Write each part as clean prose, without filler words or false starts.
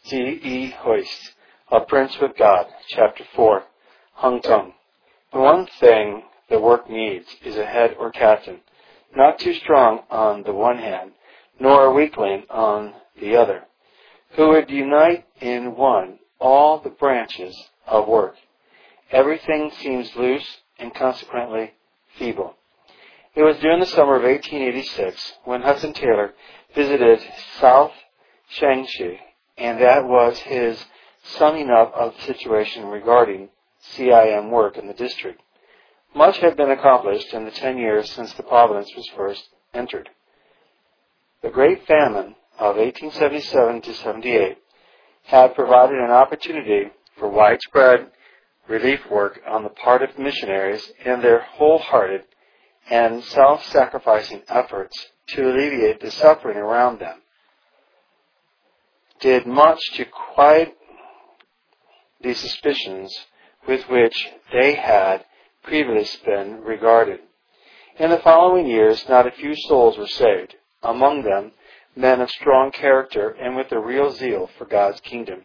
C.E. Hoist, A Prince with God, Chapter 4, Hung Tung. The one thing the work needs is a head or captain, not too strong on the one hand, nor a weakling on the other, who would unite in one all the branches of work. Everything seems loose and consequently feeble. It was during the summer of 1886 when Hudson Taylor visited South Changshi, and that was his summing up of the situation regarding CIM work in the district. Much had been accomplished in the 10 years since the province was first entered. The Great Famine of 1877 to 78 had provided an opportunity for widespread relief work on the part of missionaries in their wholehearted and self-sacrificing efforts to alleviate the suffering around them, did much to quiet the suspicions with which they had previously been regarded. In the following years, not a few souls were saved, among them men of strong character and with a real zeal for God's kingdom.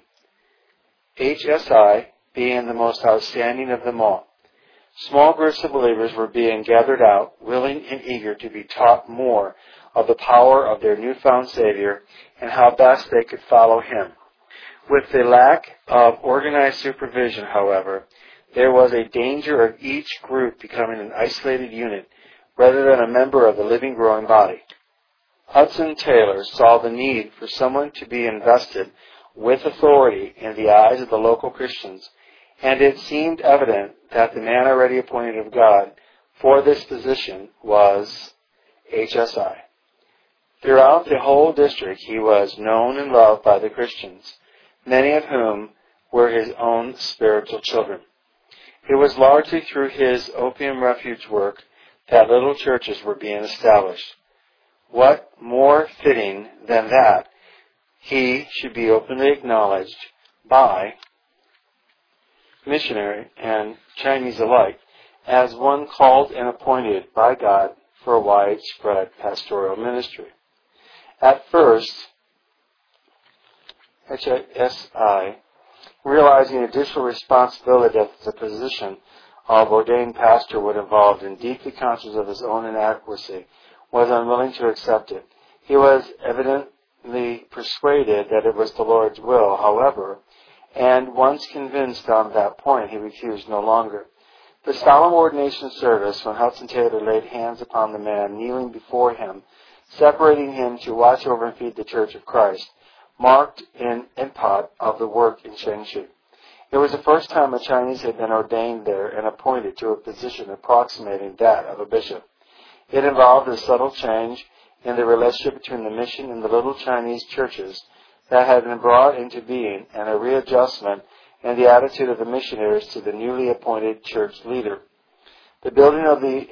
HSI being the most outstanding of them all. Small groups of believers were being gathered out, willing and eager to be taught more of the power of their newfound Savior and how best they could follow Him. With the lack of organized supervision, however, there was a danger of each group becoming an isolated unit rather than a member of the living, growing body. Hudson Taylor saw the need for someone to be invested with authority in the eyes of the local Christians, and it seemed evident that the man already appointed of God for this position was HSI. Throughout the whole district he was known and loved by the Christians, many of whom were his own spiritual children. It was largely through his opium refuge work that little churches were being established. What more fitting than that he should be openly acknowledged by missionary and Chinese alike as one called and appointed by God for a widespread pastoral ministry. At first, HSI, realizing additional responsibility that the position of ordained pastor would involve, and deeply conscious of his own inadequacy, was unwilling to accept it. He was evidently persuaded that it was the Lord's will, however, and once convinced on that point, he refused no longer. The solemn ordination service, when Hudson Taylor laid hands upon the man kneeling before him, separating him to watch over and feed the Church of Christ, marked an epoch of the work in Chengshi. It was the first time a Chinese had been ordained there and appointed to a position approximating that of a bishop. It involved a subtle change in the relationship between the mission and the little Chinese churches that had been brought into being, and a readjustment in the attitude of the missionaries to the newly appointed church leader. The building of the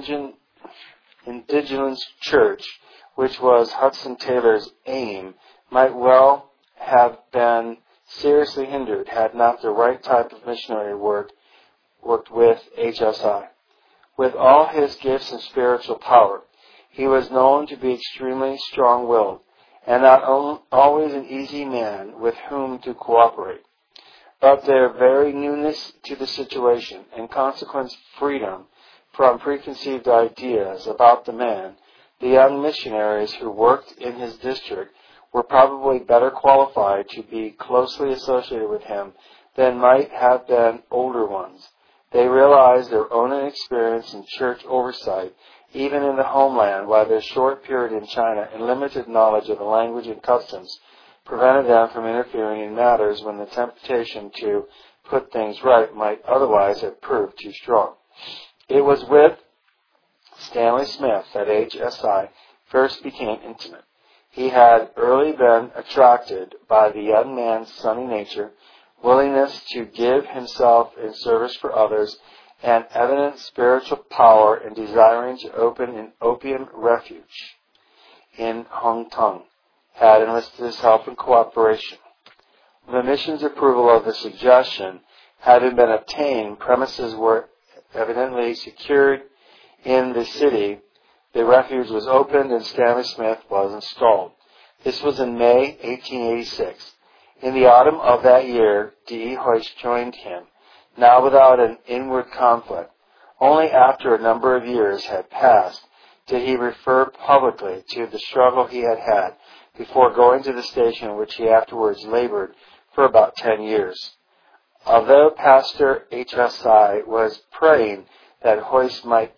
indigenous church, which was Hudson Taylor's aim, might well have been seriously hindered had not the right type of missionary worked with HSI. With all his gifts and spiritual power, he was known to be extremely strong-willed and not always an easy man with whom to cooperate. But their very newness to the situation and consequent freedom from preconceived ideas about the man, the young missionaries who worked in his district were probably better qualified to be closely associated with him than might have been older ones. They realized their own inexperience in church oversight, even in the homeland, while their short period in China and limited knowledge of the language and customs prevented them from interfering in matters when the temptation to put things right might otherwise have proved too strong. It was with Stanley Smith that HSI first became intimate. He had early been attracted by the young man's sunny nature, willingness to give himself in service for others, and evident spiritual power in desiring to open an opium refuge in Hung Tung, had enlisted his help and cooperation. The mission's approval of the suggestion having been obtained, premises were evidently secured in the city. The refuge was opened and Stanley Smith was installed. This was in May 1886. In the autumn of that year, D.E. Hoyst joined him, now without an inward conflict. Only after a number of years had passed did he refer publicly to the struggle he had had before going to the station in which he afterwards labored for about 10 years. Although Pastor H.S.I. was praying that Hoyst might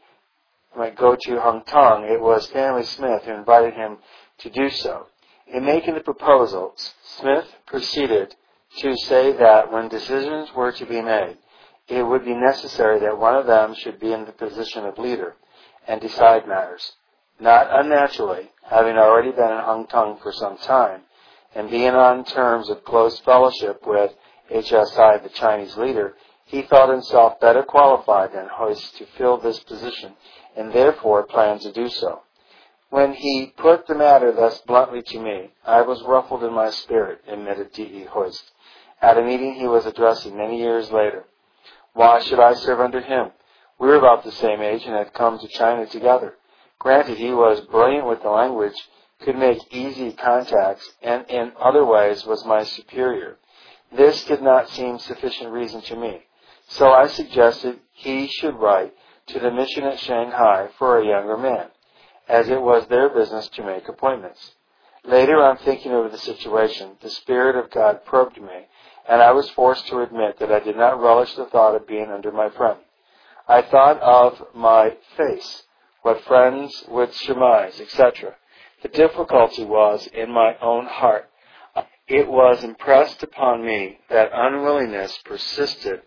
go to Hung Tong, it was Stanley Smith who invited him to do so. In making the proposal, Smith proceeded to say that when decisions were to be made, it would be necessary that one of them should be in the position of leader and decide matters. Not unnaturally, having already been in Hung Tong for some time, and being on terms of close fellowship with HSI, the Chinese leader, he felt himself better qualified than Hoyst to fill this position, and therefore planned to do so. When he put the matter thus bluntly to me, I was ruffled in my spirit, admitted D.E. Hoyst, at a meeting he was addressing many years later. Why should I serve under him? We were about the same age and had come to China together. Granted, he was brilliant with the language, could make easy contacts, and in other ways was my superior. This did not seem sufficient reason to me, so I suggested he should write to the mission at Shanghai for a younger man, as it was their business to make appointments. Later on, thinking over the situation, the Spirit of God probed me, and I was forced to admit that I did not relish the thought of being under my friend. I thought of my face, what friends would surmise, etc. The difficulty was in my own heart. It was impressed upon me that unwillingness persisted.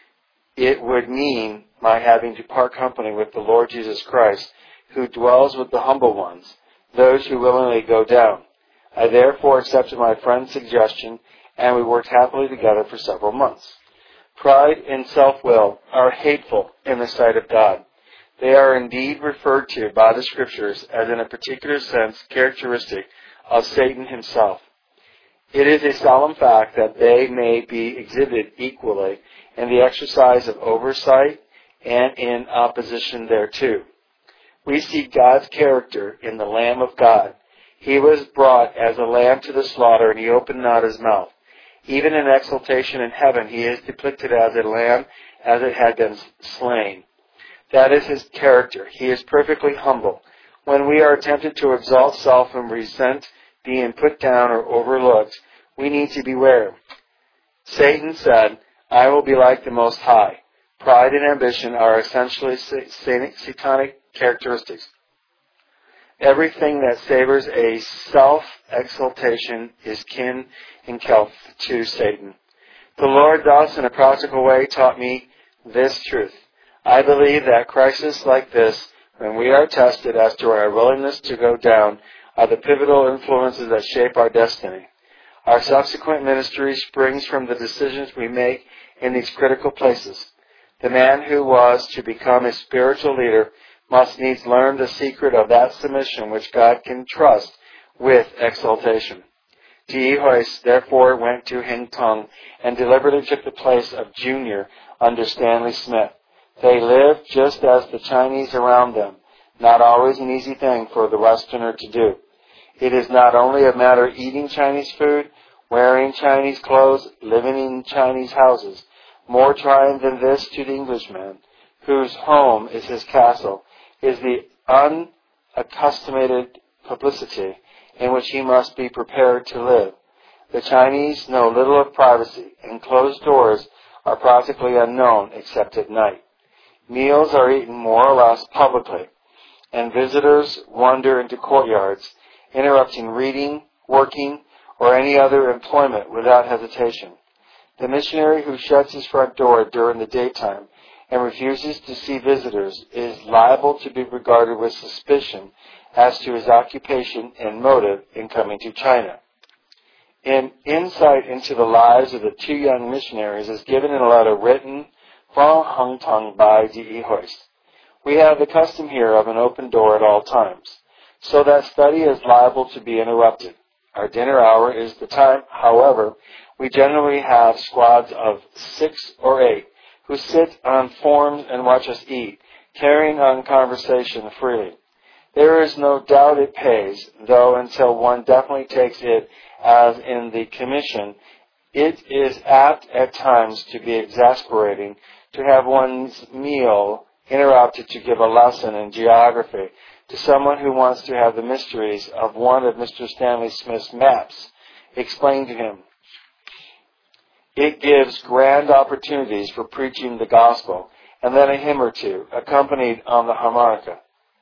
It would mean my having to part company with the Lord Jesus Christ, who dwells with the humble ones, those who willingly go down. I therefore accepted my friend's suggestion, and we worked happily together for several months. Pride and self-will are hateful in the sight of God. They are indeed referred to by the Scriptures as in a particular sense characteristic of Satan himself. It is a solemn fact that they may be exhibited equally in the exercise of oversight and in opposition thereto. We see God's character in the Lamb of God. He was brought as a lamb to the slaughter, and he opened not his mouth. Even in exaltation in heaven, he is depicted as a lamb as it had been slain. That is his character. He is perfectly humble. When we are tempted to exalt self and resent being put down or overlooked, we need to beware. Satan said, I will be like the Most High. Pride and ambition are essentially satanic characteristics. Everything that savors a self-exaltation is kin and kelp to Satan. The Lord thus, in a practical way, taught me this truth. I believe that crises like this, when we are tested as to our willingness to go down, are the pivotal influences that shape our destiny. Our subsequent ministry springs from the decisions we make in these critical places. The man who was to become a spiritual leader must needs learn the secret of that submission which God can trust with exaltation. D.E. Hoyst therefore went to Hung Tong and deliberately took the place of junior under Stanley Smith. They lived just as the Chinese around them, not always an easy thing for the Westerner to do. It is not only a matter of eating Chinese food, wearing Chinese clothes, living in Chinese houses. More trying than this to the Englishman, whose home is his castle, is the unaccustomed publicity in which he must be prepared to live. The Chinese know little of privacy, and closed doors are practically unknown except at night. Meals are eaten more or less publicly, and visitors wander into courtyards, interrupting reading, working, or any other employment without hesitation. The missionary who shuts his front door during the daytime and refuses to see visitors is liable to be regarded with suspicion as to his occupation and motive in coming to China. An insight into the lives of the two young missionaries is given in a letter written from Hung Tong by D.E. Hoyst. We have the custom here of an open door at all times, so that study is liable to be interrupted. Our dinner hour is the time, however, we generally have squads of 6 or 8 who sit on forms and watch us eat, carrying on conversation freely. There is no doubt it pays, though until one definitely takes it as in the commission, it is apt at times to be exasperating to have one's meal interrupted to give a lesson in geography to someone who wants to have the mysteries of one of Mr. Stanley Smith's maps explained to him. It gives grand opportunities for preaching the gospel, and then a hymn or two, accompanied on the harmonica,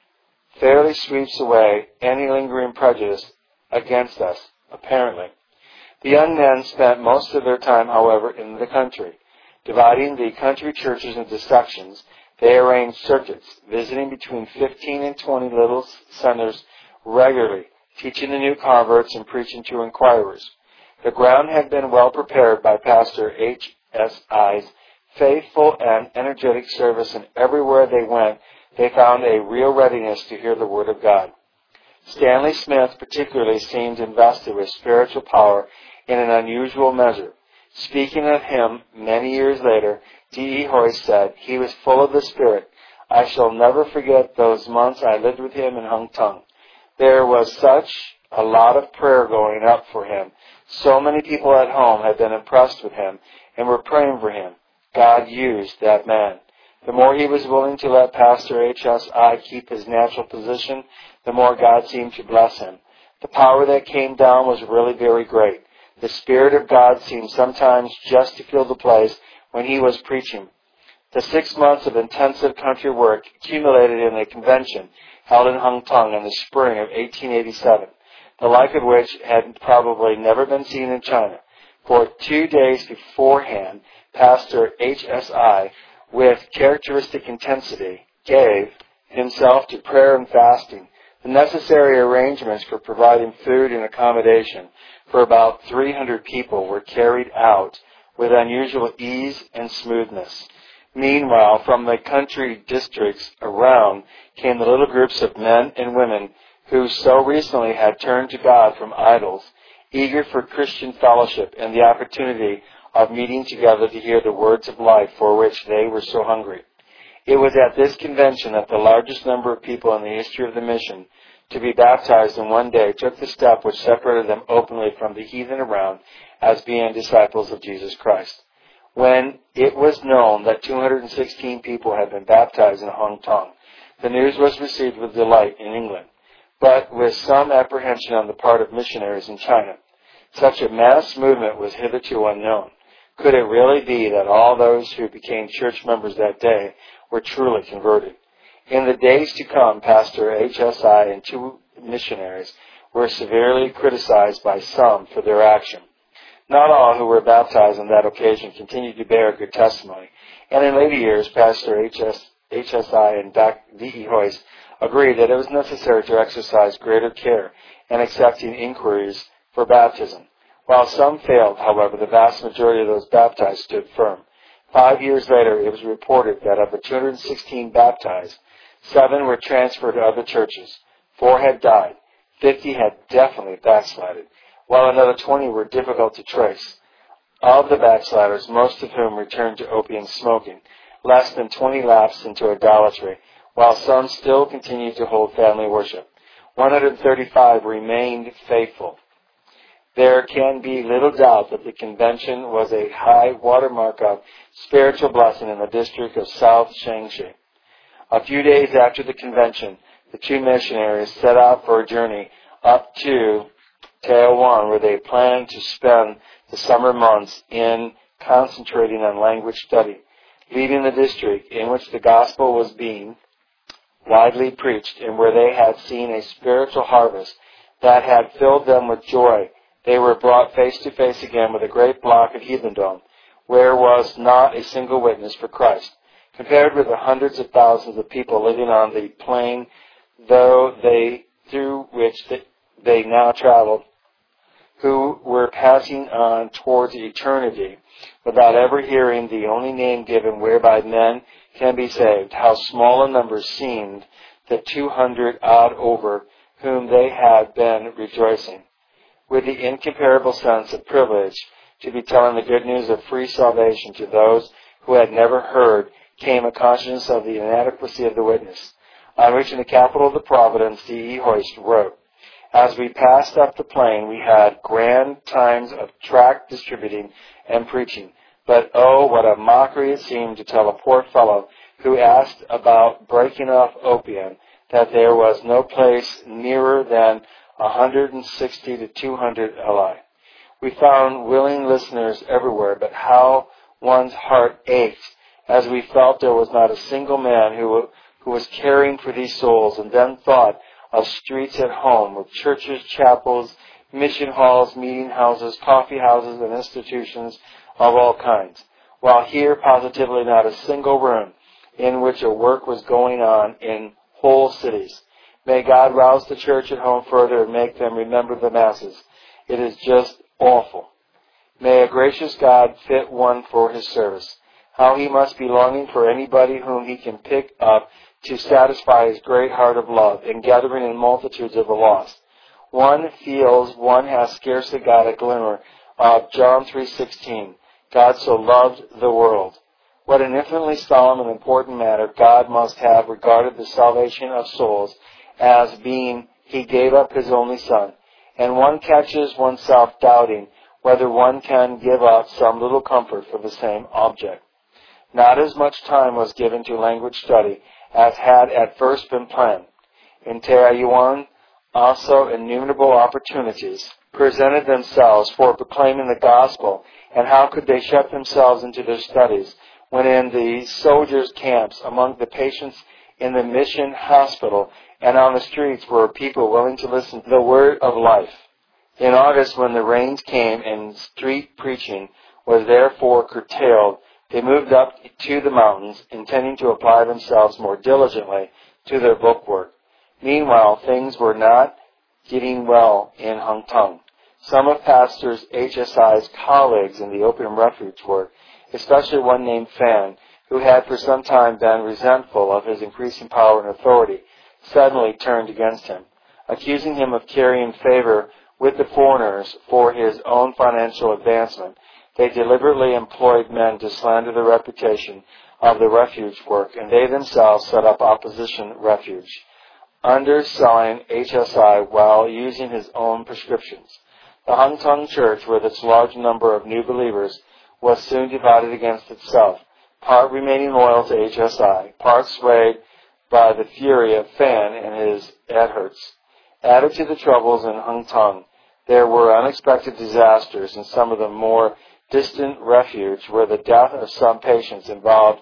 fairly sweeps away any lingering prejudice against us, apparently. The young men spent most of their time, however, in the country. Dividing the country churches into sections, they arranged circuits, visiting between 15 and 20 little centers regularly, teaching the new converts and preaching to inquirers. The ground had been well prepared by Pastor H.S.I.'s faithful and energetic service, and everywhere they went, they found a real readiness to hear the Word of God. Stanley Smith particularly seemed invested with spiritual power in an unusual measure. Speaking of him many years later, D.E. Hoyce said, "He was full of the Spirit. I shall never forget those months I lived with him in Hung Tung. There was such a lot of prayer going up for him. So many people at home had been impressed with him and were praying for him. God used that man. The more he was willing to let Pastor H.S.I. keep his natural position, the more God seemed to bless him. The power that came down was really very great. The Spirit of God seemed sometimes just to fill the place when he was preaching. The 6 months of intensive country work accumulated in a convention held in Hung Tung in the spring of 1887, the like of which had probably never been seen in China. For 2 days beforehand, Pastor H.S.I., with characteristic intensity, gave himself to prayer and fasting. The necessary arrangements for providing food and accommodation for about 300 people were carried out with unusual ease and smoothness. Meanwhile, from the country districts around came the little groups of men and women who so recently had turned to God from idols, eager for Christian fellowship and the opportunity of meeting together to hear the words of life for which they were so hungry. It was at this convention that the largest number of people in the history of the mission to be baptized in one day took the step which separated them openly from the heathen around as being disciples of Jesus Christ. When it was known that 216 people had been baptized in Hong Kong, the news was received with delight in England, but with some apprehension on the part of missionaries in China. Such a mass movement was hitherto unknown. Could it really be that all those who became church members that day were truly converted? In the days to come, Pastor H.S.I. and 2 missionaries were severely criticized by some for their action. Not all who were baptized on that occasion continued to bear good testimony, and in later years, Pastor H.S.I. and D.E. Hoyce agreed that it was necessary to exercise greater care in accepting inquiries for baptism. While some failed, however, the vast majority of those baptized stood firm. 5 years later, it was reported that of the 216 baptized, 7 were transferred to other churches, 4 had died, 50 had definitely backslided, while another 20 were difficult to trace. Of the backsliders, most of whom returned to opium smoking, less than 20 lapsed into idolatry, while some still continued to hold family worship. 135 remained faithful. There can be little doubt that the convention was a high watermark of spiritual blessing in the district of South Shaanxi. A few days after the convention, the 2 missionaries set out for a journey up to Taiwan, where they planned to spend the summer months in concentrating on language study, leaving the district in which the gospel was being widely preached and where they had seen a spiritual harvest that had filled them with joy. They were brought face to face again with a great block of heathendom, where was not a single witness for Christ. Compared with the hundreds of thousands of people living on the plain through which they now traveled, who were passing on towards eternity without ever hearing the only name given whereby men can be saved, how small a number seemed the 200 odd over whom they had been rejoicing. With the incomparable sense of privilege to be telling the good news of free salvation to those who had never heard, came a consciousness of the inadequacy of the witness. On reaching the capital of the province, D.E. Hoist wrote, "As we passed up the plain, we had grand times of tract distributing and preaching. But oh, what a mockery it seemed to tell a poor fellow who asked about breaking off opium that there was no place nearer than 160 to 200 li. We found willing listeners everywhere, but how one's heart ached as we felt there was not a single man who was caring for these souls, and then thought of streets at home with churches, chapels, mission halls, meeting houses, coffee houses, and institutions of all kinds, while here positively not a single room in which a work was going on in whole cities. May God rouse the church at home further and make them remember the masses. It is just awful. May a gracious God fit one for his service. How he must be longing for anybody whom he can pick up to satisfy his great heart of love in gathering in multitudes of the lost. One feels one has scarcely got a glimmer of John 3:16. God so loved the world. What an infinitely solemn and important matter God must have regarded the salvation of souls as being he gave up his only Son. And one catches oneself doubting whether one can give up some little comfort for the same object. Not as much time was given to language study as had at first been planned. In Taiyuan, also innumerable opportunities presented themselves for proclaiming the gospel, and how could they shut themselves into their studies when in the soldiers' camps, among the patients in the mission hospital, and on the streets were people willing to listen to the word of life. In August, when the rains came and street preaching was therefore curtailed, they moved up to the mountains, intending to apply themselves more diligently to their book work. Meanwhile, things were not getting well in Hangtung. Some of Pastor HSI's colleagues in the opium refuge work, especially one named Fan, who had for some time been resentful of his increasing power and authority, suddenly turned against him, accusing him of carrying favor with the foreigners for his own financial advancement. They deliberately employed men to slander the reputation of the refuge work, and they themselves set up opposition refuge, underselling HSI while using his own prescriptions. The Hangtung Church, with its large number of new believers, was soon divided against itself, part remaining loyal to HSI, part swayed by the fury of Fan and his adherents. Added to the troubles in Hangtung, there were unexpected disasters in some of the more distant refuge where the death of some patients involved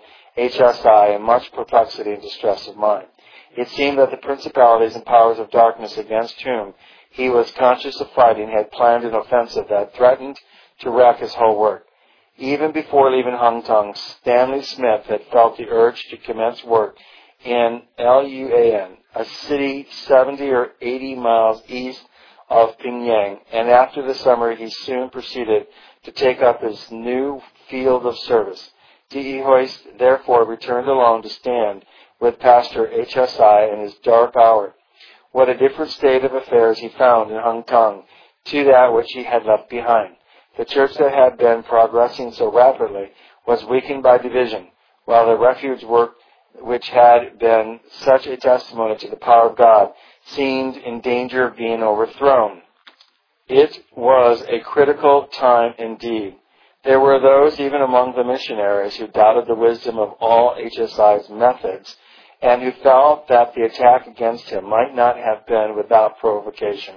HSI in much perplexity and distress of mind. It seemed that the principalities and powers of darkness against whom he was conscious of fighting had planned an offensive that threatened to wreck his whole work. Even before leaving Hangtung, Stanley Smith had felt the urge to commence work in Luan, a city 70 or 80 miles east of Pyongyang, and after the summer he soon proceeded to take up his new field of service. D.E. Hoist therefore returned alone to stand with Pastor HSI in his dark hour. What a different state of affairs he found in Hangtung to that which he had left behind. The church that had been progressing so rapidly was weakened by division, while the refuge work, which had been such a testimony to the power of God, seemed in danger of being overthrown. It was a critical time indeed. There were those even among the missionaries who doubted the wisdom of all HSI's methods, and who felt that the attack against him might not have been without provocation.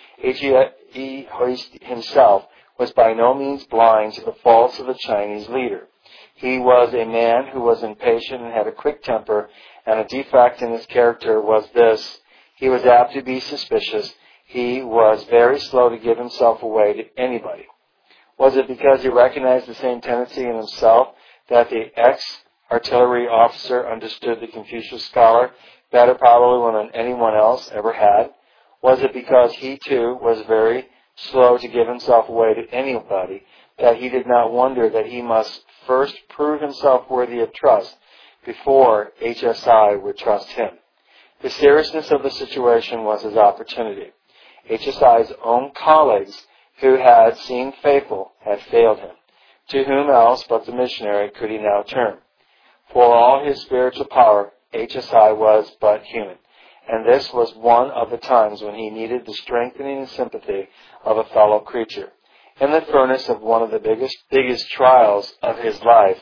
H.E. Hoist himself was by no means blind to the faults of the Chinese leader. He was a man who was impatient and had a quick temper, and a defect in his character was this: he was apt to be suspicious. He was very slow to give himself away to anybody. Was it because he recognized the same tendency in himself that the ex-artillery officer understood the Confucius scholar better probably than anyone else ever had? Was it because he too was very slow to give himself away to anybody that he did not wonder that he must first prove himself worthy of trust before HSI would trust him? The seriousness of the situation was his opportunity. HSI's own colleagues, who had seemed faithful, had failed him. To whom else but the missionary could he now turn? For all his spiritual power, HSI was but human, and this was one of the times when he needed the strengthening and sympathy of a fellow creature. In the furnace of one of the biggest trials of his life,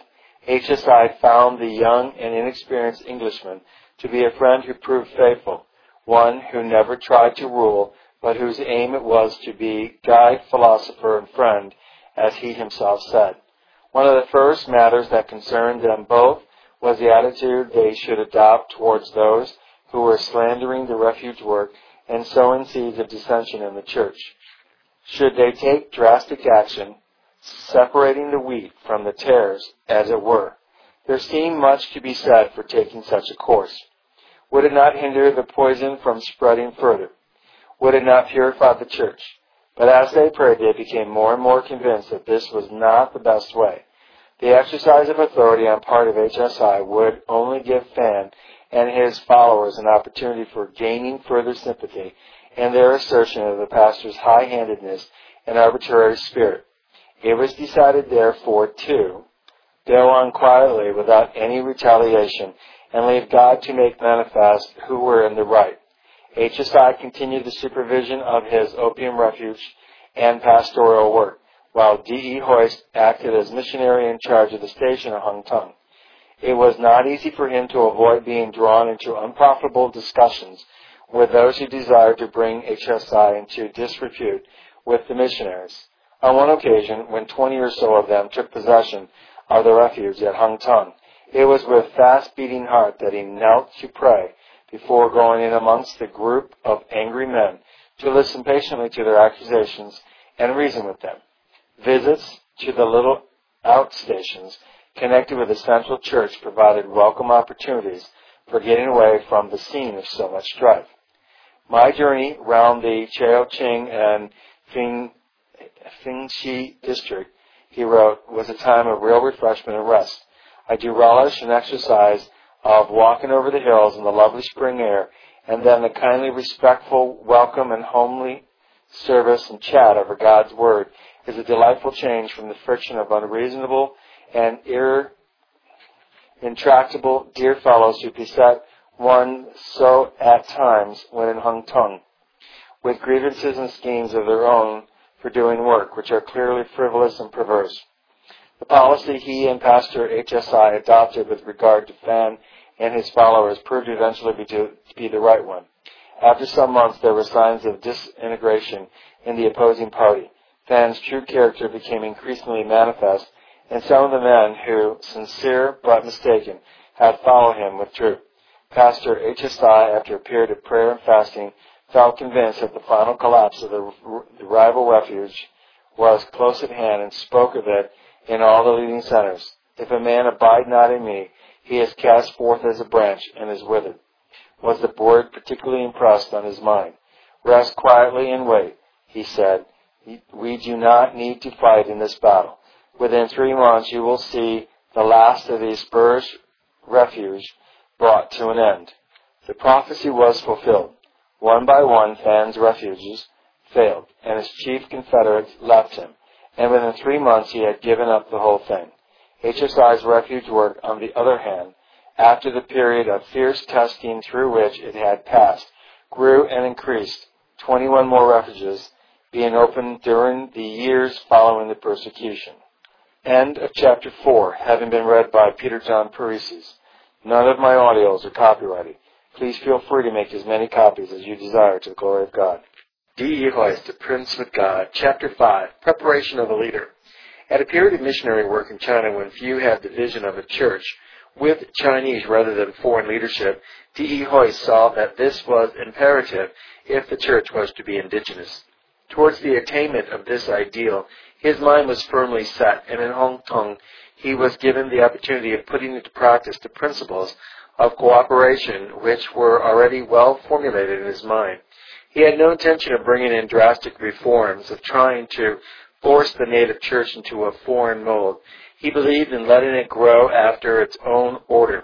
HSI found the young and inexperienced Englishman to be a friend who proved faithful, one who never tried to rule, but whose aim it was to be guide, philosopher, and friend, as he himself said. One of the first matters that concerned them both was the attitude they should adopt towards those who were slandering the refuge work and sowing seeds of dissension in the church. Should they take drastic action, separating the wheat from the tares, as it were? There seemed much to be said for taking such a course. Would it not hinder the poison from spreading further? Would it not purify the church? But as they prayed, they became more and more convinced that this was not the best way. The exercise of authority on part of HSI would only give Fan and his followers an opportunity for gaining further sympathy in their assertion of the pastor's high-handedness and arbitrary spirit. It was decided, therefore, to go on quietly without any retaliation and leave God to make manifest who were in the right. HSI continued the supervision of his opium refuge and pastoral work, while D.E. Hoist acted as missionary in charge of the station at Hung Tung. It was not easy for him to avoid being drawn into unprofitable discussions with those who desired to bring HSI into disrepute with the missionaries. On one occasion, when 20 or so of them took possession of the refuge at Hung Tung, it was with fast-beating heart that he knelt to pray before going in amongst the group of angry men to listen patiently to their accusations and reason with them. Visits to the little outstations connected with the central church provided welcome opportunities for getting away from the scene of so much strife. My journey round the Chao Ching and Fingxi district, he wrote, was a time of real refreshment and rest. I do relish an exercise of walking over the hills in the lovely spring air, and then the kindly, respectful welcome and homely service and chat over God's Word is a delightful change from the friction of unreasonable and intractable dear fellows who beset one so at times when in Hung Tung, with grievances and schemes of their own for doing work, which are clearly frivolous and perverse. The policy he and Pastor HSI adopted with regard to Fan and his followers proved eventually to be the right one. After some months, there were signs of disintegration in the opposing party. Fan's true character became increasingly manifest, and some of the men who, sincere but mistaken, had followed him withdrew. Pastor HSI, after a period of prayer and fasting, felt convinced that the final collapse of the rival refuge was close at hand and spoke of it in all the leading centers. If a man abide not in me, he is cast forth as a branch and is withered, was the word particularly impressed on his mind. Rest quietly and wait, he said. We do not need to fight in this battle. Within 3 months you will see the last of the Spurs refuge brought to an end. The prophecy was fulfilled. One by one, Fan's refuges failed, and his chief confederates left him, and within 3 months he had given up the whole thing. HSI's refuge work, on the other hand, after the period of fierce testing through which it had passed, grew and increased, 21 more refuges being opened during the years following the persecution. End of chapter 4, having been read by Peter John Paresis. None of my audios are copyrighted. Please feel free to make as many copies as you desire to the glory of God. D.E. Hoist, A Prince with God, Chapter 5, Preparation of a Leader. At a period of missionary work in China when few had the vision of a church with Chinese rather than foreign leadership, D.E. Hoist saw that this was imperative if the church was to be indigenous. Towards the attainment of this ideal, his mind was firmly set, and in Hung Tung he was given the opportunity of putting into practice the principles of cooperation which were already well formulated in his mind. He had no intention of bringing in drastic reforms, of trying to force the native church into a foreign mold. He believed in letting it grow after its own order,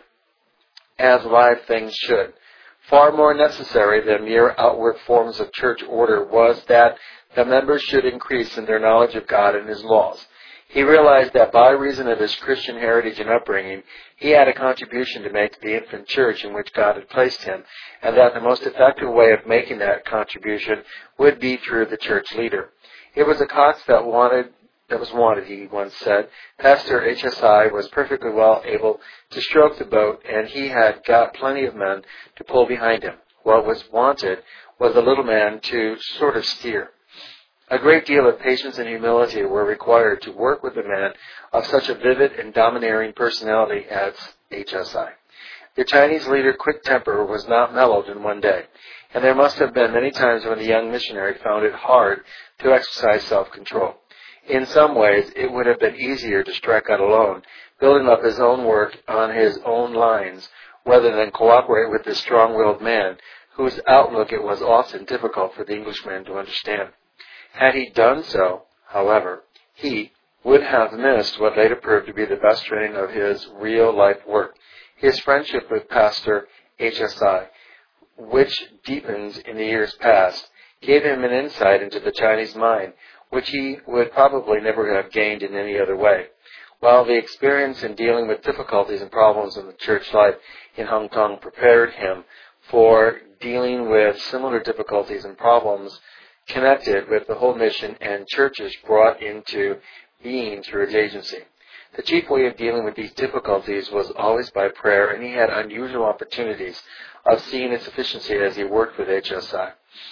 as live things should. Far more necessary than mere outward forms of church order was that the members should increase in their knowledge of God and His laws. He realized that by reason of his Christian heritage and upbringing, he had a contribution to make to the infant church in which God had placed him, and that the most effective way of making that contribution would be through the church leader. It was a cause that was wanted, he once said. Pastor HSI was perfectly well able to stroke the boat, and he had got plenty of men to pull behind him. What was wanted was a little man to sort of steer. A great deal of patience and humility were required to work with a man of such a vivid and domineering personality as HSI. The Chinese leader's quick temper was not mellowed in one day, and there must have been many times when the young missionary found it hard to exercise self-control. In some ways, it would have been easier to strike out alone, building up his own work on his own lines, rather than cooperate with this strong-willed man, whose outlook it was often difficult for the Englishman to understand. Had he done so, however, he would have missed what later proved to be the best training of his real-life work. His friendship with Pastor HSI, which deepened in the years past, gave him an insight into the Chinese mind, which he would probably never have gained in any other way. While the experience in dealing with difficulties and problems in the church life in Hong Kong prepared him for dealing with similar difficulties and problems connected with the whole mission and churches brought into being through its agency. The chief way of dealing with these difficulties was always by prayer, and he had unusual opportunities of seeing its efficiency as he worked with HSI.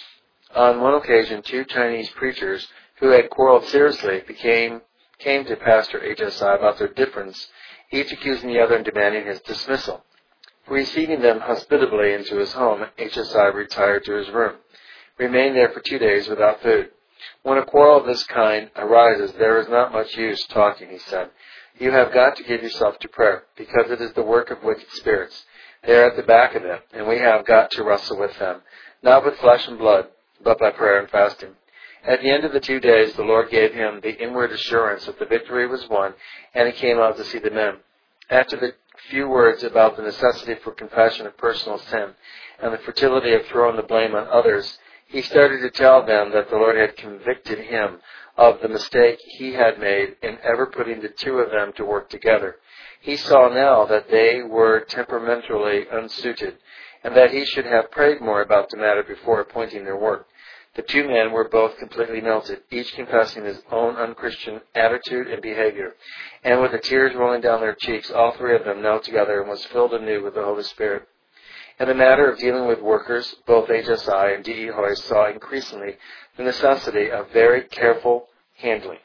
On one occasion, two Chinese preachers who had quarreled seriously came to Pastor HSI about their difference, each accusing the other and demanding his dismissal. Receiving them hospitably into his home, HSI retired to his room, remained there for 2 days without food. When a quarrel of this kind arises, there is not much use talking, he said. You have got to give yourself to prayer, because it is the work of wicked spirits. They are at the back of it, and we have got to wrestle with them, not with flesh and blood, but by prayer and fasting. At the end of the 2 days, the Lord gave him the inward assurance that the victory was won, and he came out to see the men. After the few words about the necessity for confession of personal sin and the futility of throwing the blame on others, he started to tell them that the Lord had convicted him of the mistake he had made in ever putting the two of them to work together. He saw now that they were temperamentally unsuited, and that he should have prayed more about the matter before appointing their work. The two men were both completely melted, each confessing his own unchristian attitude and behavior. And with the tears rolling down their cheeks, all three of them knelt together and was filled anew with the Holy Spirit. In the matter of dealing with workers, both HSI and D.E. Hoyce saw increasingly the necessity of very careful handling.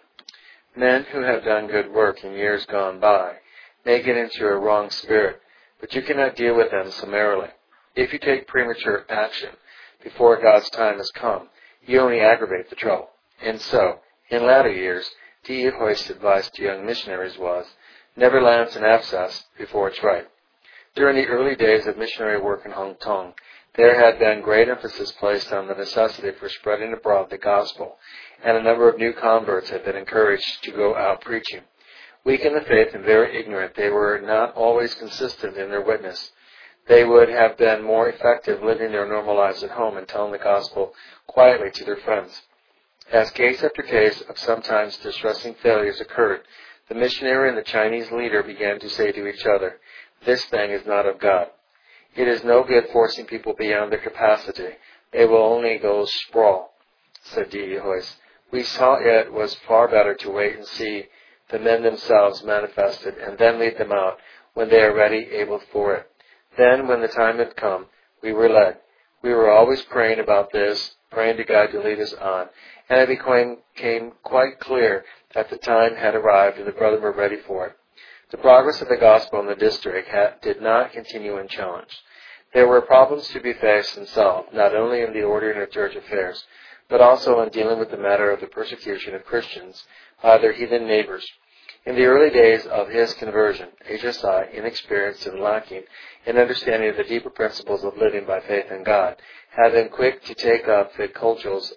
Men who have done good work in years gone by may get into a wrong spirit, but you cannot deal with them summarily. If you take premature action before God's time has come, you only aggravate the trouble. And so, in latter years, D.E. Hoyce's advice to young missionaries was, never lance an abscess before it's ripe. During the early days of missionary work in Hong Kong, there had been great emphasis placed on the necessity for spreading abroad the gospel, and a number of new converts had been encouraged to go out preaching. Weak in the faith and very ignorant, they were not always consistent in their witness. They would have been more effective living their normal lives at home and telling the gospel quietly to their friends. As case after case of sometimes distressing failures occurred, the missionary and the Chinese leader began to say to each other, "This thing is not of God. It is no good forcing people beyond their capacity. They will only go sprawl," said D.E. Hoyce. "We saw it was far better to wait and see the men themselves manifested and then lead them out when they are ready, able for it. Then, when the time had come, we were led. We were always praying about this, praying to God to lead us on, and it became quite clear that the time had arrived and the brethren were ready for it." The progress of the gospel in the district did not continue unchallenged. There were problems to be faced and solved, not only in the ordering of church affairs, but also in dealing with the matter of the persecution of Christians by their heathen neighbors. In the early days of his conversion, HSI, inexperienced and lacking in understanding of the deeper principles of living by faith in God, had been quick to take up the cudgels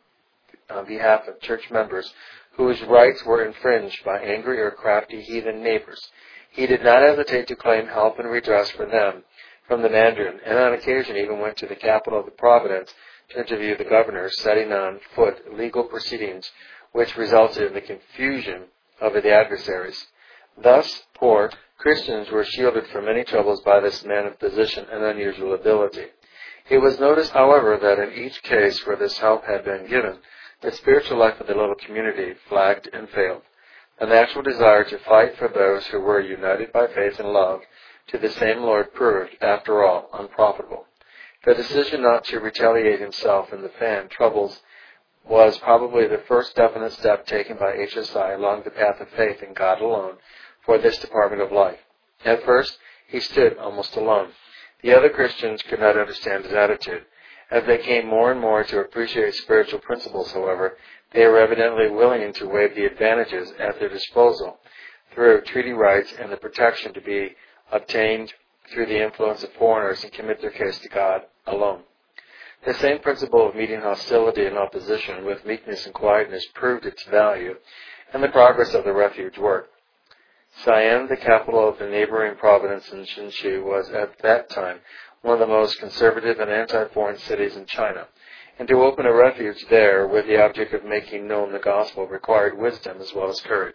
on behalf of church members whose rights were infringed by angry or crafty heathen neighbors. He did not hesitate to claim help and redress for them from the Mandarin, and on occasion even went to the capital of the province to interview the governor, setting on foot legal proceedings which resulted in the confusion of the adversaries. Thus, poor Christians were shielded from many troubles by this man of position and unusual ability. It was noticed, however, that in each case where this help had been given, the spiritual life of the little community flagged and failed. The natural desire to fight for those who were united by faith and love to the same Lord proved, after all, unprofitable. The decision not to retaliate himself in the fan troubles was probably the first definite step taken by HSI along the path of faith in God alone for this department of life. At first, he stood almost alone. The other Christians could not understand his attitude. As they came more and more to appreciate spiritual principles, however, they were evidently willing to waive the advantages at their disposal through treaty rights and the protection to be obtained through the influence of foreigners and commit their case to God alone. The same principle of meeting hostility and opposition with meekness and quietness proved its value in the progress of the refuge work. Sian, the capital of the neighboring province in Shinchu, was at that time one of the most conservative and anti-foreign cities in China, and to open a refuge there with the object of making known the gospel required wisdom as well as courage.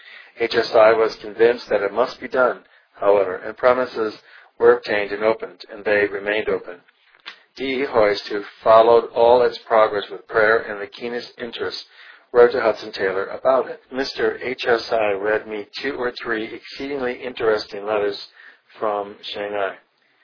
HSI was convinced that it must be done, however, and premises were obtained and opened, and they remained open. D.E. Hoist, who followed all its progress with prayer and the keenest interest, wrote to Hudson Taylor about it. Mr. HSI read me 2 or 3 exceedingly interesting letters from Shanghai.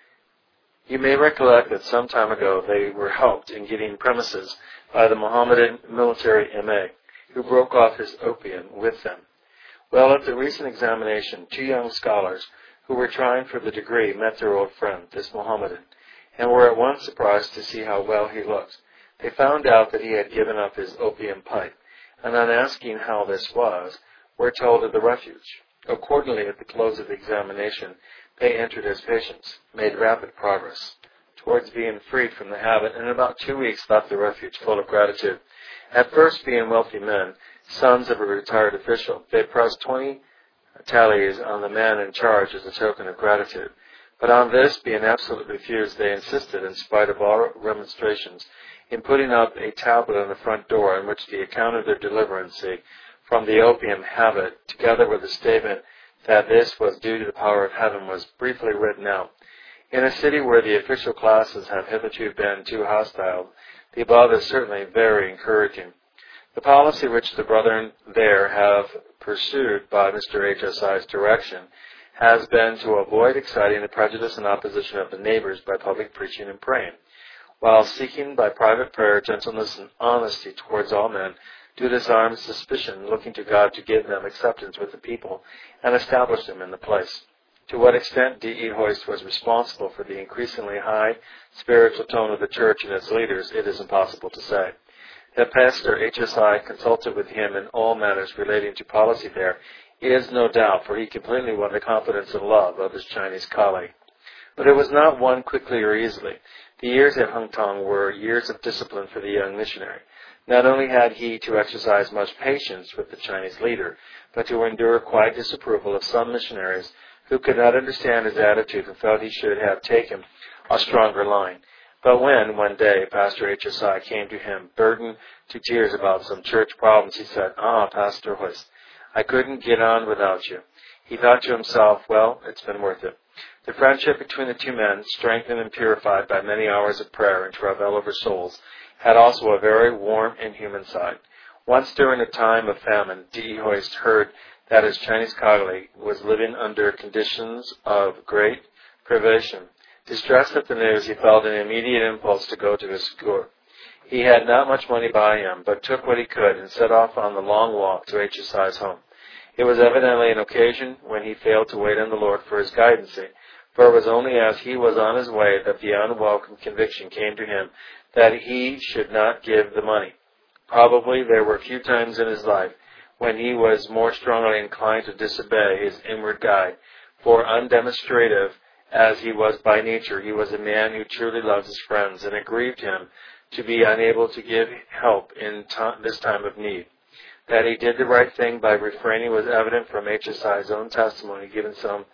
You may recollect that some time ago they were helped in getting premises by the Mohammedan military M.A., who broke off his opium with them. Well, at the recent examination, 2 young scholars who were trying for the degree met their old friend, this Mohammedan, and were at once surprised to see how well he looked. They found out that he had given up his opium pipe, and on asking how this was, were told of the refuge. Accordingly, at the close of the examination, they entered as patients, made rapid progress towards being freed from the habit, and in about 2 weeks left the refuge full of gratitude. At first, being wealthy men, sons of a retired official, they pressed 20 tallies on the man in charge as a token of gratitude. But on this being absolutely refused, they insisted, in spite of all remonstrations, in putting up a tablet on the front door in which the account of their deliverance from the opium habit, together with a statement that this was due to the power of heaven, was briefly written out. In a city where the official classes have hitherto been too hostile, the above is certainly very encouraging. The policy which the brethren there have pursued by Mr. HSI's direction has been to avoid exciting the prejudice and opposition of the neighbors by public preaching and praying, while seeking by private prayer gentleness and honesty towards all men, to disarm suspicion, looking to God to give them acceptance with the people and establish them in the place. To what extent D.E. Hoist was responsible for the increasingly high spiritual tone of the church and its leaders, it is impossible to say. That Pastor HSI consulted with him in all matters relating to policy there is no doubt, for he completely won the confidence and love of his Chinese colleague. But it was not won quickly or easily. The years at Hengtong were years of discipline for the young missionary. Not only had he to exercise much patience with the Chinese leader, but to endure quiet disapproval of some missionaries who could not understand his attitude and felt he should have taken a stronger line. But when, one day, Pastor HSI came to him, burdened to tears about some church problems, he said, Pastor Hoist, I couldn't get on without you. He thought to himself, well, it's been worth it. The friendship between the 2 men, strengthened and purified by many hours of prayer and travail over souls, had also a very warm and human side. Once during a time of famine, D.E. Hoist heard that his Chinese colleague was living under conditions of great privation. Distressed at the news, he felt an immediate impulse to go to his succor. He had not much money by him, but took what he could and set off on the long walk to HSI's home. It was evidently an occasion when he failed to wait on the Lord for his guidance, for it was only as he was on his way that the unwelcome conviction came to him that he should not give the money. Probably there were few times in his life when he was more strongly inclined to disobey his inward guide, for undemonstrative as he was by nature, he was a man who truly loved his friends, and it grieved him to be unable to give help in this time of need. That he did the right thing by refraining was evident from HSI's own testimony given some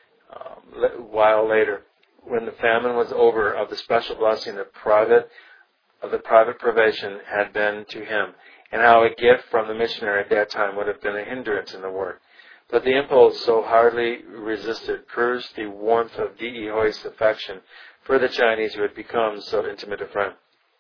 while later, when the famine was over, of the special blessing of the private privation had been to him, and how a gift from the missionary at that time would have been a hindrance in the work. But the impulse so hardly resisted proves the warmth of D.E. Hoy's affection for the Chinese who had become so intimate a friend.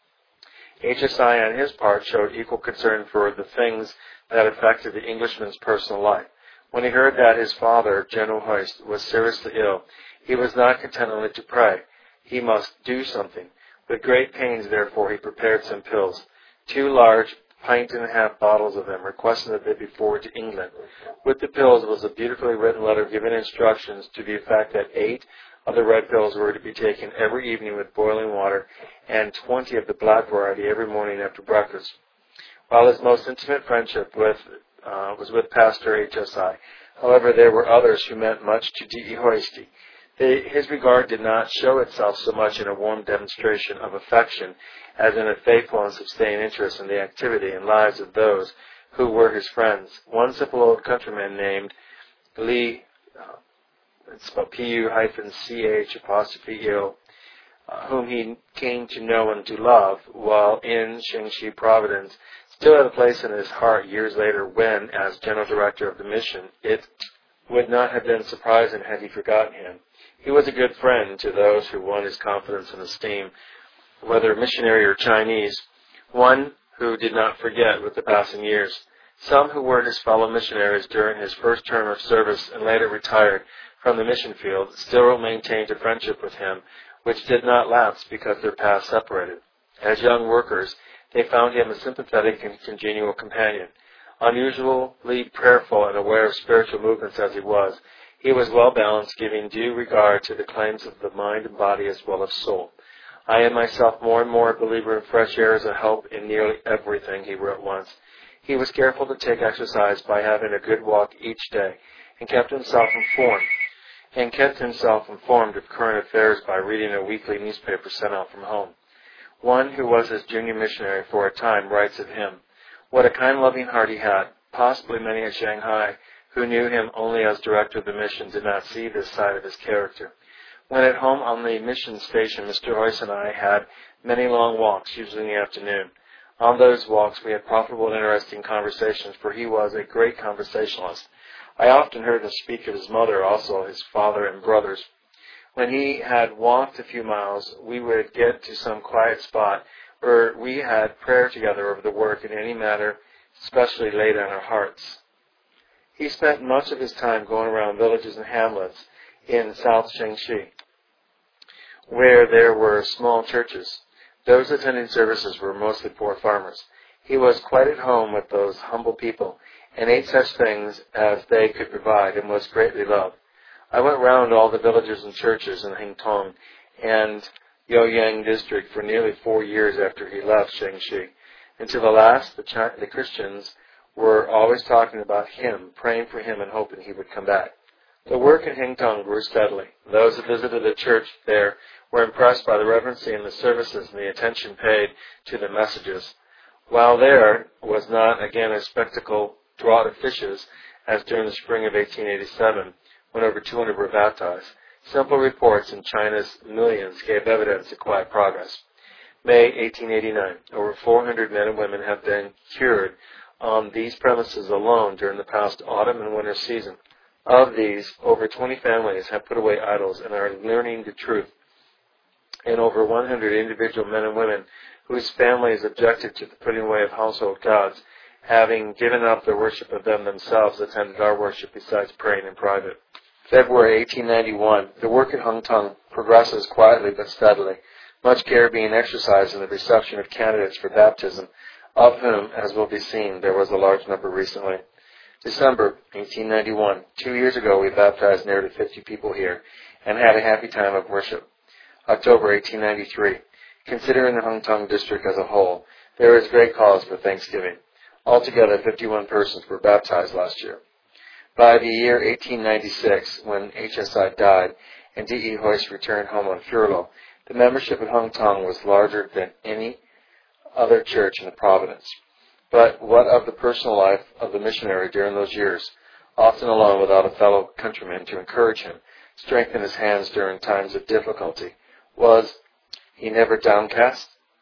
HSI, on his part, showed equal concern for the things that affected the Englishman's personal life. When he heard that his father, General Hoist, was seriously ill, he was not content only to pray. He must do something. With great pains, therefore, he prepared some pills, 2 large pint-and-a-half bottles of them, requesting that they be forwarded to England. With the pills was a beautifully written letter giving instructions to the effect that 8 of the red pills were to be taken every evening with boiling water, and 20 of the black variety every morning after breakfast. While his most intimate friendship was with Pastor HSI, however, there were others who meant much to D.E. Hoisty. His regard did not show itself so much in a warm demonstration of affection as in a faithful and sustained interest in the activity and lives of those who were his friends. One simple old countryman named Lee, it's spelled P-U-C-H'', whom he came to know and to love while in Shingxi Providence, still had a place in his heart years later when, as general director of the mission, it would not have been surprising had he forgotten him. He was a good friend to those who won his confidence and esteem, whether missionary or Chinese, one who did not forget with the passing years. Some who were his fellow missionaries during his first term of service and later retired from the mission field still maintained a friendship with him, which did not lapse because their paths separated. As young workers, they found him a sympathetic and congenial companion. Unusually prayerful and aware of spiritual movements as he was well balanced, giving due regard to the claims of the mind and body as well as soul. I am myself more and more a believer in fresh air as a help in nearly everything, he wrote once. He was careful to take exercise by having a good walk each day, and kept himself informed of current affairs by reading a weekly newspaper sent out from home. One who was his junior missionary for a time writes of him, "What a kind, loving heart he had. Possibly many at Shanghai who knew him only as director of the mission did not see this side of his character. When at home on the mission station, Mr. Hoyce and I had many long walks, usually in the afternoon. On those walks we had profitable and interesting conversations, for he was a great conversationalist. I often heard him speak of his mother, also his father and brothers. When he had walked a few miles, we would get to some quiet spot where we had prayer together over the work in any matter especially laid on our hearts." He spent much of his time going around villages and hamlets in South Shangxi, where there were small churches. Those attending services were mostly poor farmers. He was quite at home with those humble people, and ate such things as they could provide, and was greatly loved. I went round all the villages and churches in Hingtong and Yoyang district for nearly 4 years after he left Shangxi. Until the last, the Christians were always talking about him, praying for him, and hoping he would come back. The work in Hingtong grew steadily. Those who visited the church there were impressed by the reverency in the services and the attention paid to the messages. While there was not again a spectacle draught of fishes, as during the spring of 1887, when over 200 were baptized, simple reports in China's millions gave evidence of quiet progress. May 1889, over 400 men and women have been cured on these premises alone during the past autumn and winter season. Of these, over 20 families have put away idols and are learning the truth, and over 100 individual men and women whose families objected to the putting away of household gods, having given up their worship of them themselves, attended our worship besides praying in private. February 1891, the work at Hengtong progresses quietly but steadily, much care being exercised in the reception of candidates for baptism, of whom, as will be seen, there was a large number recently. December 1891, 2 years ago we baptized nearly 50 people here and had a happy time of worship. October 1893, considering the Hengtong district as a whole, there is great cause for thanksgiving. Altogether, 51 persons were baptized last year. By the year 1896, when HSI died and D.E. Hoyce returned home on furlough, the membership at Hengtong was larger than any other church in the province. But what of the personal life of the missionary during those years, often alone without a fellow countryman to encourage him, strengthen his hands during times of difficulty? Was he never downcast?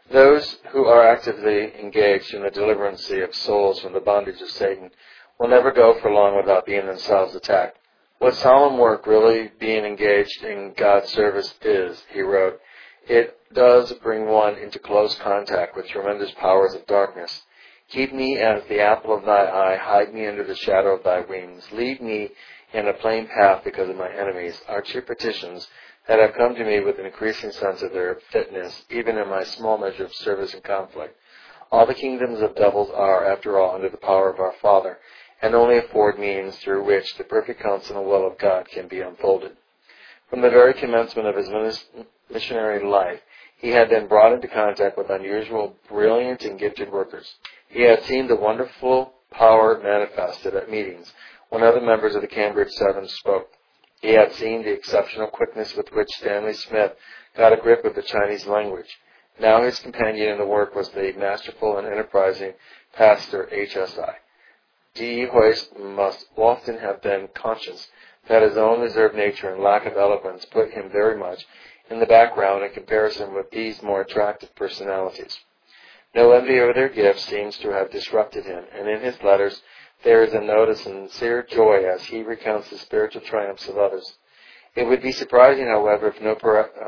Those who are actively engaged in the deliverance of souls from the bondage of Satan will never go for long without being themselves attacked. What solemn work really being engaged in God's service is, he wrote. It does bring one into close contact with tremendous powers of darkness. Keep me as the apple of thy eye, hide me under the shadow of thy wings. Lead me in a plain path because of my enemies, are two petitions that have come to me with an increasing sense of their fitness, even in my small measure of service and conflict. All the kingdoms of devils are, after all, under the power of our Father, and only afford means through which the perfect counsel and will of God can be unfolded. From the very commencement of his missionary life, he had been brought into contact with unusual, brilliant, and gifted workers. He had seen the wonderful power manifested at meetings when other members of the Cambridge Seven spoke. He had seen the exceptional quickness with which Stanley Smith got a grip of the Chinese language. Now his companion in the work was the masterful and enterprising Pastor H.S.I. D. E. Hoyst must often have been conscious that his own reserved nature and lack of eloquence put him very much in the background in comparison with these more attractive personalities. No envy of their gifts seems to have disrupted him, and in his letters there is a note of sincere joy as he recounts the spiritual triumphs of others. It would be surprising, however, if no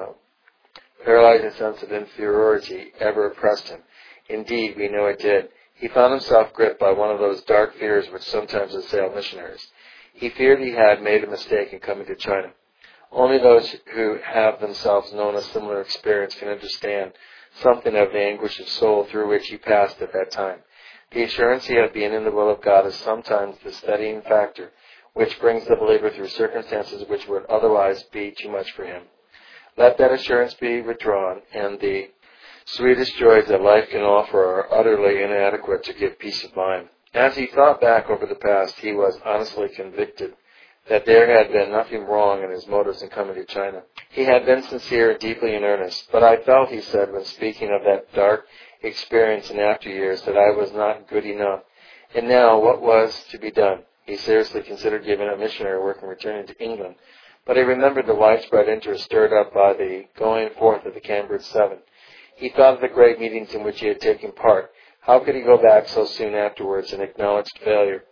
paralyzing sense of inferiority ever oppressed him. Indeed, we know it did. He found himself gripped by one of those dark fears which sometimes assail missionaries. He feared he had made a mistake in coming to China. Only those who have themselves known a similar experience can understand something of the anguish of soul through which he passed at that time. The assurance of being in the will of God is sometimes the steadying factor which brings the believer through circumstances which would otherwise be too much for him. Let that assurance be withdrawn, and the sweetest joys that life can offer are utterly inadequate to give peace of mind. As he thought back over the past, he was honestly convicted that there had been nothing wrong in his motives in coming to China. He had been sincere and deeply in earnest, but I felt, he said, when speaking of that dark experience in after years, that I was not good enough. And now, what was to be done? He seriously considered giving up missionary work and returning to England, but he remembered the widespread interest stirred up by the going forth of the Cambridge Seven. He thought of the great meetings in which he had taken part. How could he go back so soon afterwards and acknowledged failure?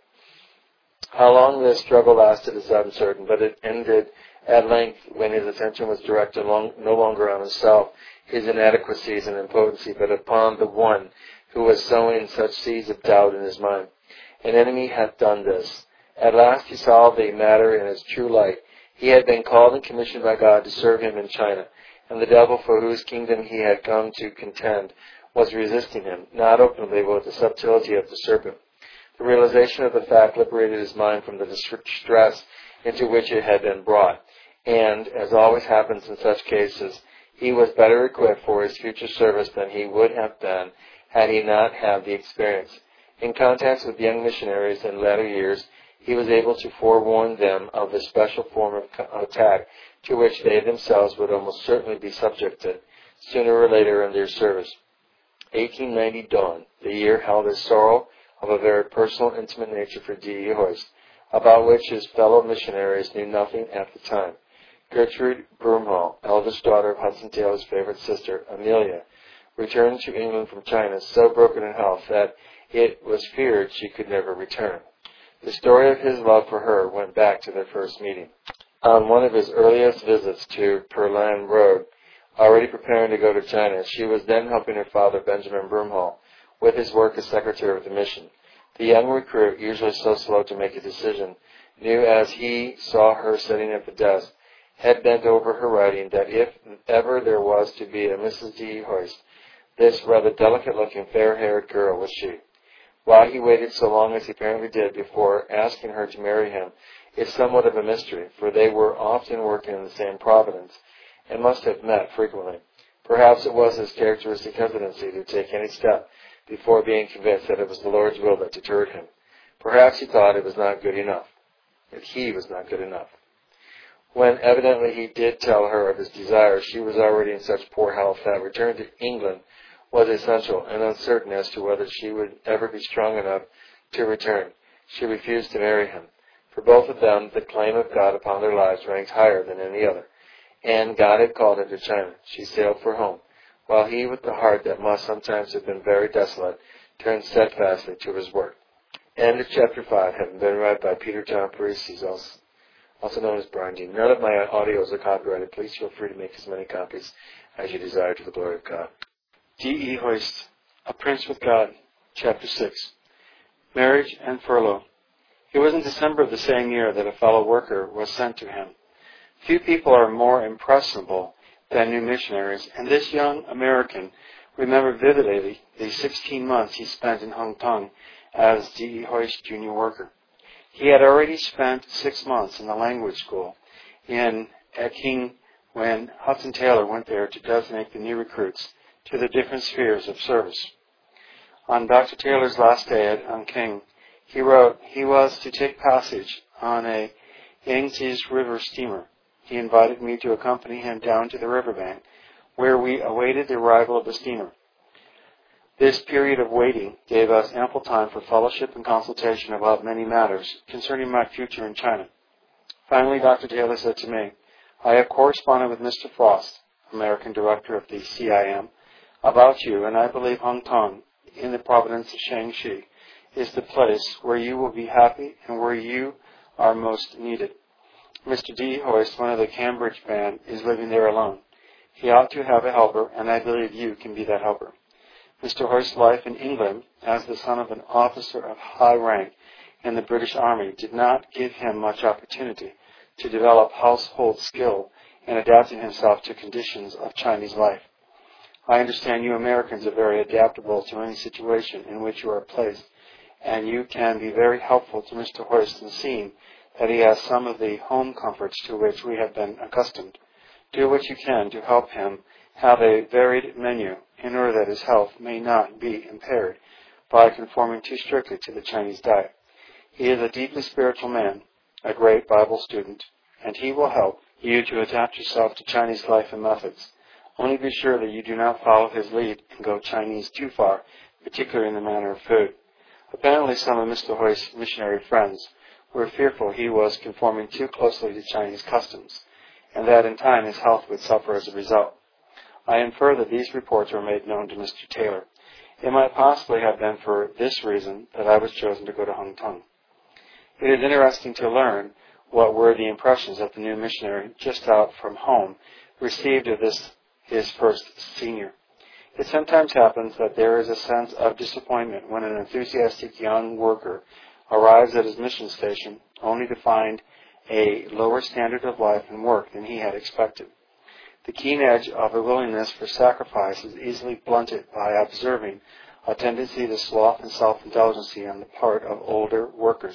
How long this struggle lasted is uncertain, but it ended at length when his attention was directed no longer on himself, his inadequacies and impotency, but upon the One who was sowing such seeds of doubt in his mind. An enemy had done this. At last he saw the matter in its true light. He had been called and commissioned by God to serve him in China, and the devil for whose kingdom he had come to contend was resisting him, not openly, but with the subtlety of the serpent. The realization of the fact liberated his mind from the distress into which it had been brought, and, as always happens in such cases, he was better equipped for his future service than he would have been had he not had the experience. In contacts with young missionaries in latter years, he was able to forewarn them of the special form of attack to which they themselves would almost certainly be subjected sooner or later in their service. 1890 dawned. The year held a sorrow of a very personal, intimate nature for D. E. Hoyst, about which his fellow missionaries knew nothing at the time. Gertrude Broomhall, eldest daughter of Hudson Taylor's favorite sister, Amelia, returned to England from China so broken in health that it was feared she could never return. The story of his love for her went back to their first meeting. On one of his earliest visits to Perlan Road, already preparing to go to China, she was then helping her father, Benjamin Broomhall, with his work as secretary of the mission. The young recruit, usually so slow to make a decision, knew as he saw her sitting at the desk, head bent over her writing, that if ever there was to be a Mrs. D. E. Hoyst, this rather delicate-looking, fair-haired girl was she. Why he waited so long as he apparently did before asking her to marry him is somewhat of a mystery, for they were often working in the same providence, and must have met frequently. Perhaps it was his characteristic hesitancy to take any step before being convinced that it was the Lord's will that deterred him. Perhaps he thought it was not good enough, that he was not good enough. When evidently he did tell her of his desires, she was already in such poor health that return to England was essential, and uncertain as to whether she would ever be strong enough to return. She refused to marry him. For both of them, the claim of God upon their lives ranked higher than any other, and God had called her to China. She sailed for home. while he, with the heart that must sometimes have been very desolate, turned steadfastly to his work. End of chapter 5, having been read by Peter John Parisi, also known as Brian Dean. Now that my audios are copyrighted, please feel free to make as many copies as you desire to the glory of God. D.E. Hoist, A Prince with God, chapter 6, Marriage and Furlough. It was in December of the same year that a fellow worker was sent to him. Few people are more impressionable than new missionaries, and this young American remembered vividly the 16 months he spent in Hong Kong as D.E. Hoist junior worker. He had already spent 6 months in the language school in King when Hudson Taylor went there to designate the new recruits to the different spheres of service. On Dr. Taylor's last day at King, he wrote he was to take passage on a Yangtze River steamer. He invited me to accompany him down to the riverbank, where we awaited the arrival of the steamer. This period of waiting gave us ample time for fellowship and consultation about many matters concerning my future in China. Finally, Dr. Taylor said to me, I have corresponded with Mr. Frost, American director of the CIM, about you, and I believe Hong Kong, in the province of Shaanxi, is the place where you will be happy and where you are most needed. Mr. D. Hoist, one of the Cambridge band, is living there alone. He ought to have a helper, and I believe you can be that helper. Mr. Hoist's life in England, as the son of an officer of high rank in the British Army, did not give him much opportunity to develop household skill and adapting himself to conditions of Chinese life. I understand you Americans are very adaptable to any situation in which you are placed, and you can be very helpful to Mr. Hoist in seeing that he has some of the home comforts to which we have been accustomed. Do what you can to help him have a varied menu in order that his health may not be impaired by conforming too strictly to the Chinese diet. He is a deeply spiritual man, a great Bible student, and he will help you to adapt yourself to Chinese life and methods. Only be sure that you do not follow his lead and go Chinese too far, particularly in the matter of food. Apparently some of Mr. Hoist's missionary friends were fearful he was conforming too closely to Chinese customs, and that in time his health would suffer as a result. I infer that these reports were made known to Mr. Taylor. It might possibly have been for this reason that I was chosen to go to Hong Kong. It is interesting to learn what were the impressions that the new missionary, just out from home, received of this, his first senior. It sometimes happens that there is a sense of disappointment when an enthusiastic young worker arrives at his mission station only to find a lower standard of life and work than he had expected. The keen edge of a willingness for sacrifice is easily blunted by observing a tendency to sloth and self-indulgence on the part of older workers.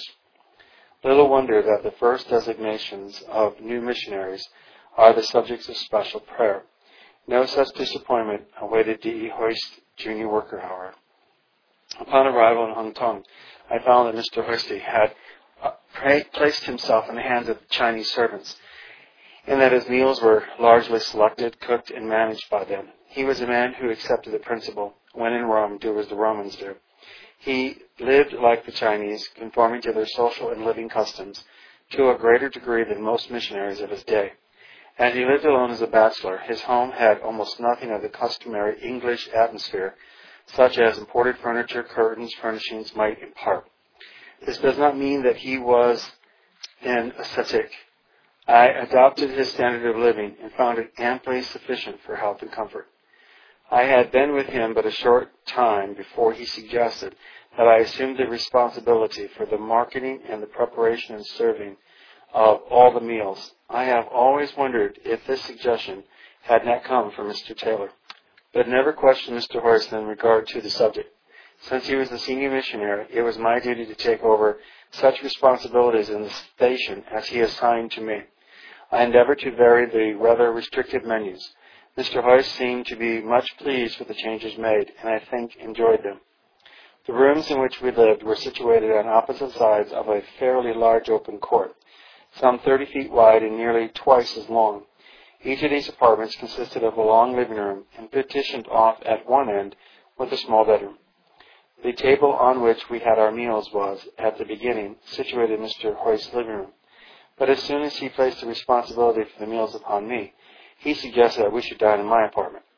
Little wonder that the first designations of new missionaries are the subjects of special prayer. No such disappointment awaited D.E. Hoist, junior worker, however. Upon arrival in Hong Kong, I found that Mr. Hoist had placed himself in the hands of Chinese servants, and that his meals were largely selected, cooked, and managed by them. He was a man who accepted the principle, when in Rome, do as the Romans do. He lived like the Chinese, conforming to their social and living customs to a greater degree than most missionaries of his day. As he lived alone as a bachelor, his home had almost nothing of the customary English atmosphere, such as imported furniture, curtains, furnishings might impart. This does not mean that he was an ascetic. I adopted his standard of living and found it amply sufficient for health and comfort. I had been with him but a short time before he suggested that I assume the responsibility for the marketing and the preparation and serving of all the meals. I have always wondered if this suggestion had not come from Mr. Taylor, but never questioned Mr. Hoist in regard to the subject. Since he was the senior missionary, it was my duty to take over such responsibilities in the station as he assigned to me. I endeavored to vary the rather restricted menus. Mr. Hoist seemed to be much pleased with the changes made, and I think enjoyed them. The rooms in which we lived were situated on opposite sides of a fairly large open court, some 30 feet wide and nearly twice as long. Each of these apartments consisted of a long living room and partitioned off at one end with a small bedroom. The table on which we had our meals was, at the beginning, situated in Mr. Hoist's living room. But as soon as he placed the responsibility for the meals upon me, he suggested that we should dine in my apartment.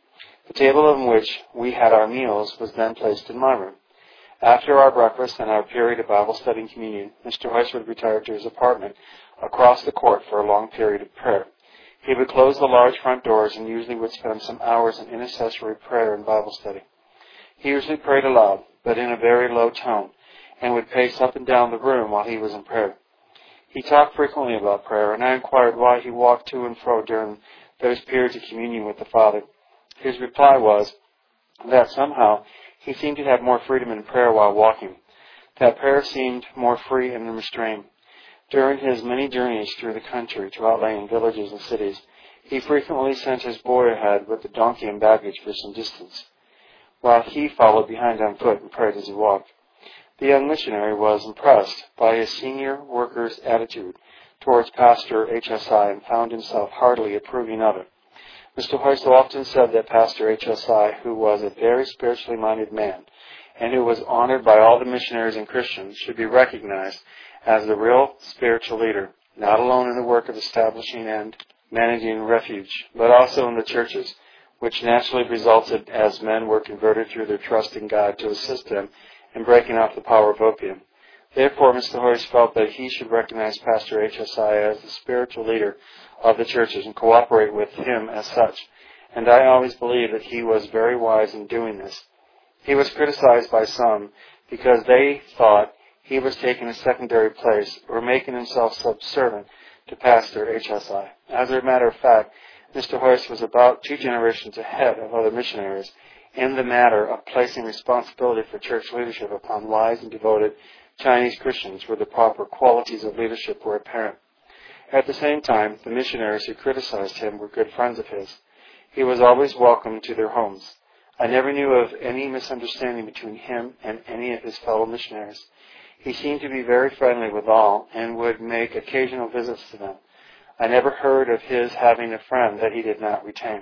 The table on which we had our meals was then placed in my room. After our breakfast and our period of Bible study and communion, Mr. Hoyce would retire to his apartment across the court for a long period of prayer. He would close the large front doors and usually would spend some hours in intercessory prayer and Bible study. He usually prayed aloud, but in a very low tone, and would pace up and down the room while he was in prayer. He talked frequently about prayer, and I inquired why he walked to and fro during those periods of communion with the Father. His reply was that somehow he seemed to have more freedom in prayer while walking, that prayer seemed more free and unrestrained. During his many journeys through the country to outlying villages and cities, he frequently sent his boy ahead with the donkey and baggage for some distance, while he followed behind on foot and prayed as he walked. The young missionary was impressed by his senior worker's attitude towards Pastor HSI and found himself heartily approving of it. Mr. Hoyce often said that Pastor HSI, who was a very spiritually minded man and who was honored by all the missionaries and Christians, should be recognized as the real spiritual leader, not alone in the work of establishing and managing refuge, but also in the churches, which naturally resulted as men were converted through their trust in God to assist them in breaking off the power of opium. Therefore, Mr. Hoyce felt that he should recognize Pastor HSI as the spiritual leader of the churches and cooperate with him as such, and I always believed that he was very wise in doing this. He was criticized by some because they thought he was taking a secondary place or making himself subservient to Pastor HSI. As a matter of fact, Mr. Hoyce was about 2 generations ahead of other missionaries in the matter of placing responsibility for church leadership upon wise and devoted Chinese Christians where the proper qualities of leadership were apparent. At the same time, the missionaries who criticized him were good friends of his. He was always welcome to their homes. I never knew of any misunderstanding between him and any of his fellow missionaries. He seemed to be very friendly with all and would make occasional visits to them. I never heard of his having a friend that he did not retain.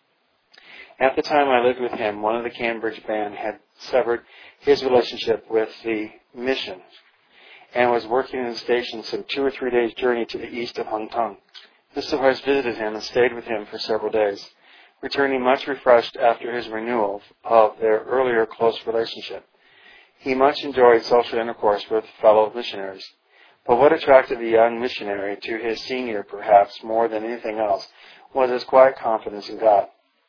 At the time I lived with him, one of the Cambridge band had severed his relationship with the mission and was working in the station some 2 or 3 days' journey to the east of Hong Kong. Mr. Hoyce visited him and stayed with him for several days, returning much refreshed after his renewal of their earlier close relationship. He much enjoyed social intercourse with fellow missionaries. But what attracted the young missionary to his senior, perhaps more than anything else, was his quiet confidence in God.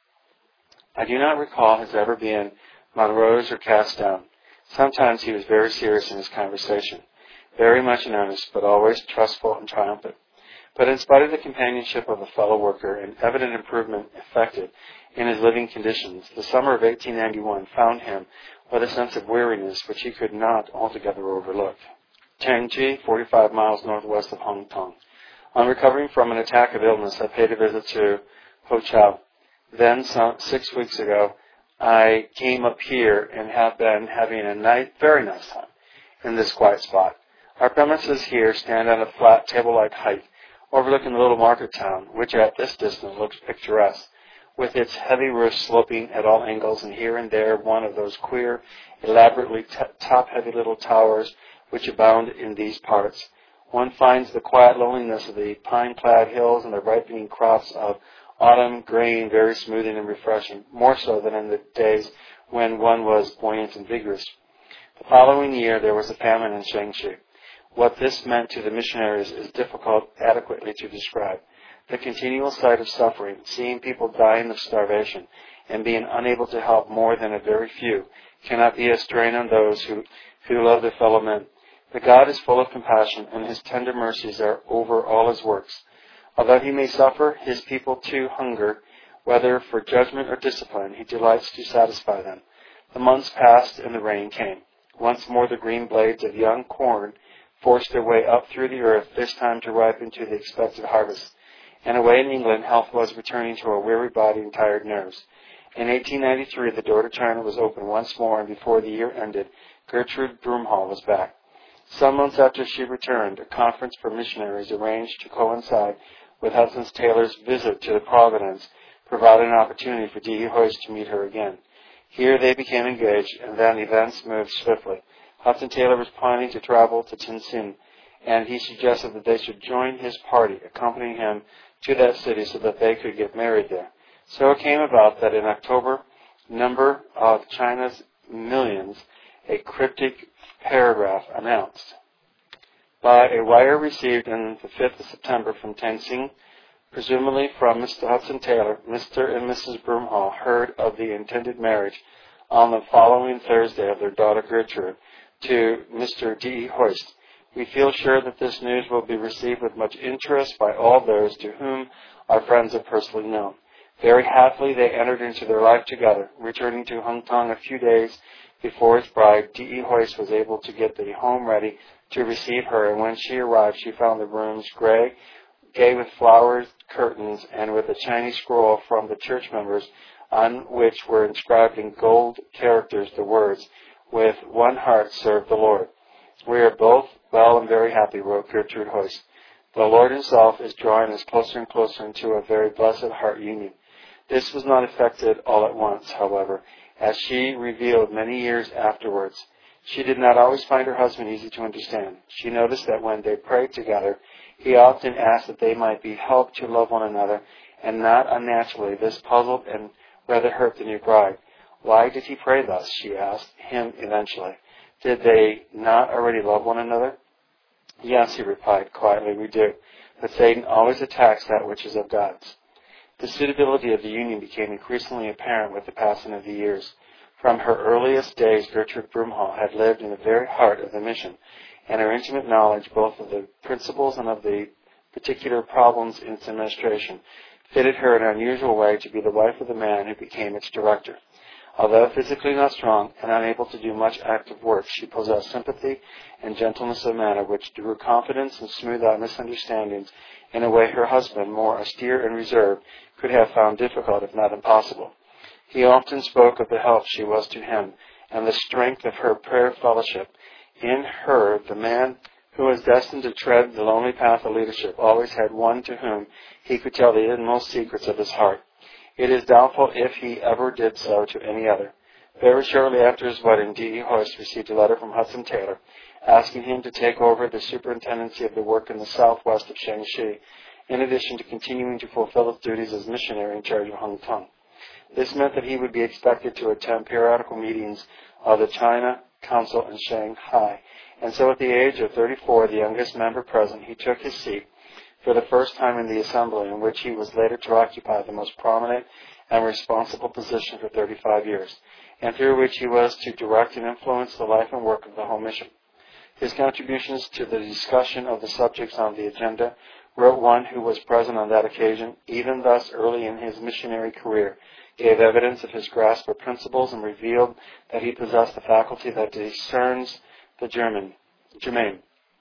I do not recall his ever being morose or cast down. Sometimes he was very serious in his conversation, very much in earnest, but always trustful and triumphant. But in spite of the companionship of a fellow worker and evident improvement effected in his living conditions, the summer of 1891 found him with a sense of weariness which he could not altogether overlook. Tianji, 45 miles northwest of Hong Kong. On recovering from an attack of illness, I paid a visit to Ho Chau. Then, 6 weeks ago, I came up here and have been having a very nice time in this quiet spot. Our premises here stand on a flat table-like height, overlooking the little market town, which at this distance looks picturesque, with its heavy roof sloping at all angles and here and there one of those queer, elaborately top-heavy little towers which abound in these parts. One finds the quiet loneliness of the pine-clad hills and the ripening crops of autumn grain very smoothing and refreshing, more so than in the days when one was buoyant and vigorous. The following year there was a famine in Shangxi. What this meant to the missionaries is difficult adequately to describe. The continual sight of suffering, seeing people dying of starvation, and being unable to help more than a very few, cannot be a strain on those who love their fellow men. But God is full of compassion, and His tender mercies are over all His works. Although He may suffer His people to hunger, whether for judgment or discipline, He delights to satisfy them. The months passed, and the rain came. Once more the green blades of young corn forced their way up through the earth, this time to ripen to the expected harvest. And away in England, health was returning to a weary body and tired nerves. In 1893, the door to China was opened once more, and before the year ended, Gertrude Broomhall was back. Some months after she returned, a conference for missionaries arranged to coincide with Hudson Taylor's visit to the Providence provided an opportunity for D.E. Hoyce to meet her again. Here they became engaged, and then events moved swiftly. Hudson Taylor was planning to travel to Tientsin, and he suggested that they should join his party, accompanying him to that city so that they could get married there. So it came about that in October, number of China's millions, a cryptic paragraph announced by a wire received on the 5th of September from Tenzing, presumably from Mr. Hudson Taylor, Mr. and Mrs. Broomhall heard of the intended marriage on the following Thursday of their daughter Gertrude to Mr. D. Hoist. We feel sure that this news will be received with much interest by all those to whom our friends are personally known. Very happily they entered into their life together. Returning to Hung Tong a few days before his bride, D.E. Hoist was able to get the home ready to receive her, and when she arrived she found the rooms gay with flowers, curtains, and with a Chinese scroll from the church members on which were inscribed in gold characters the words, "With one heart serve the Lord." "We are both well and very happy," wrote Gertrude Hoist. "The Lord himself is drawing us closer and closer into a very blessed heart union." This was not effected all at once, however, as she revealed many years afterwards. She did not always find her husband easy to understand. She noticed that when they prayed together, he often asked that they might be helped to love one another, and not unnaturally this puzzled and rather hurt the new bride. Why did he pray thus, she asked him eventually. Did they not already love one another? Yes, he replied quietly, we do, but Satan always attacks that which is of God's. The suitability of the union became increasingly apparent with the passing of the years. From her earliest days, Gertrude Broomhall had lived in the very heart of the mission, and her intimate knowledge both of the principles and of the particular problems in its administration fitted her in an unusual way to be the wife of the man who became its director. Although physically not strong and unable to do much active work, she possessed sympathy and gentleness of manner which drew confidence and smoothed out misunderstandings in a way her husband, more austere and reserved, could have found difficult if not impossible. He often spoke of the help she was to him and the strength of her prayer fellowship. In her, the man who was destined to tread the lonely path of leadership always had one to whom he could tell the inmost secrets of his heart. It is doubtful if he ever did so to any other. Very shortly after his wedding, D.E. Hoist received a letter from Hudson Taylor asking him to take over the superintendency of the work in the southwest of Shaanxi, in addition to continuing to fulfill his duties as missionary in charge of Hung Tong. This meant that he would be expected to attend periodical meetings of the China Council in Shanghai, and so at the age of 34, the youngest member present, he took his seat for the first time in the assembly, in which he was later to occupy the most prominent and responsible position for 35 years, and through which he was to direct and influence the life and work of the whole mission. His contributions to the discussion of the subjects on the agenda, wrote one who was present on that occasion, even thus early in his missionary career, gave evidence of his grasp of principles and revealed that he possessed the faculty that discerns the germane.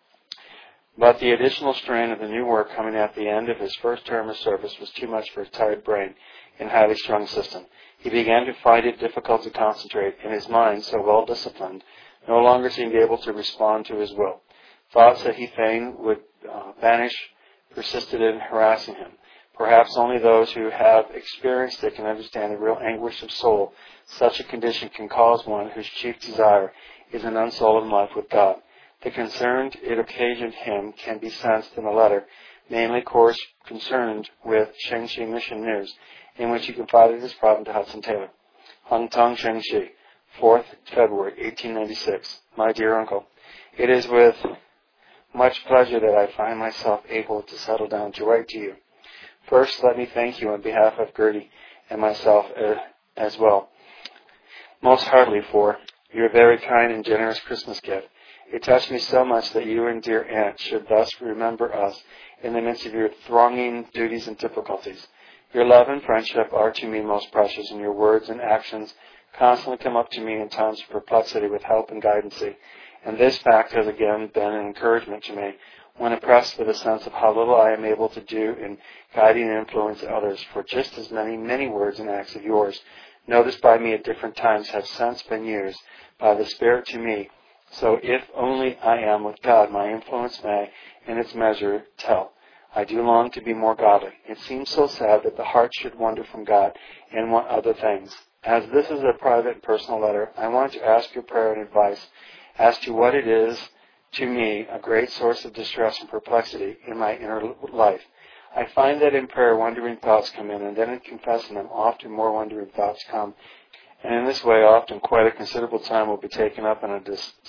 But the additional strain of the new work coming at the end of his first term of service was too much for his tired brain and highly strung system. He began to find it difficult to concentrate, and his mind, so well disciplined, no longer seemed able to respond to his will. Thoughts that he fain would banish persisted in harassing him. Perhaps only those who have experienced it can understand the real anguish of soul such a condition can cause one whose chief desire is an unsullied life with God. The concern it occasioned him can be sensed in a letter, namely course concerned with Shaanxi Mission News, in which he confided his problem to Hudson Taylor. Hung Tong, Shaanxi, 4th February, 1896. My dear uncle, it is with much pleasure that I find myself able to settle down to write to you. First, let me thank you on behalf of Gertie and myself as well, most heartily for your very kind and generous Christmas gift. It touched me so much that you and dear aunt should thus remember us in the midst of your thronging duties and difficulties. Your love and friendship are to me most precious, and your words and actions constantly come up to me in times of perplexity with help and guidance. And this fact has again been an encouragement to me when oppressed with a sense of how little I am able to do in guiding and influencing others, for just as many words and acts of yours, noticed by me at different times, have since been used by the Spirit to me. So if only I am with God, my influence may, in its measure, tell. I do long to be more godly. It seems so sad that the heart should wander from God and want other things. As this is a private and personal letter, I want to ask your prayer and advice as to what it is to me a great source of distress and perplexity in my inner life. I find that in prayer wandering thoughts come in, and then in confessing them often more wandering thoughts come. And in this way often quite a considerable time will be taken up in a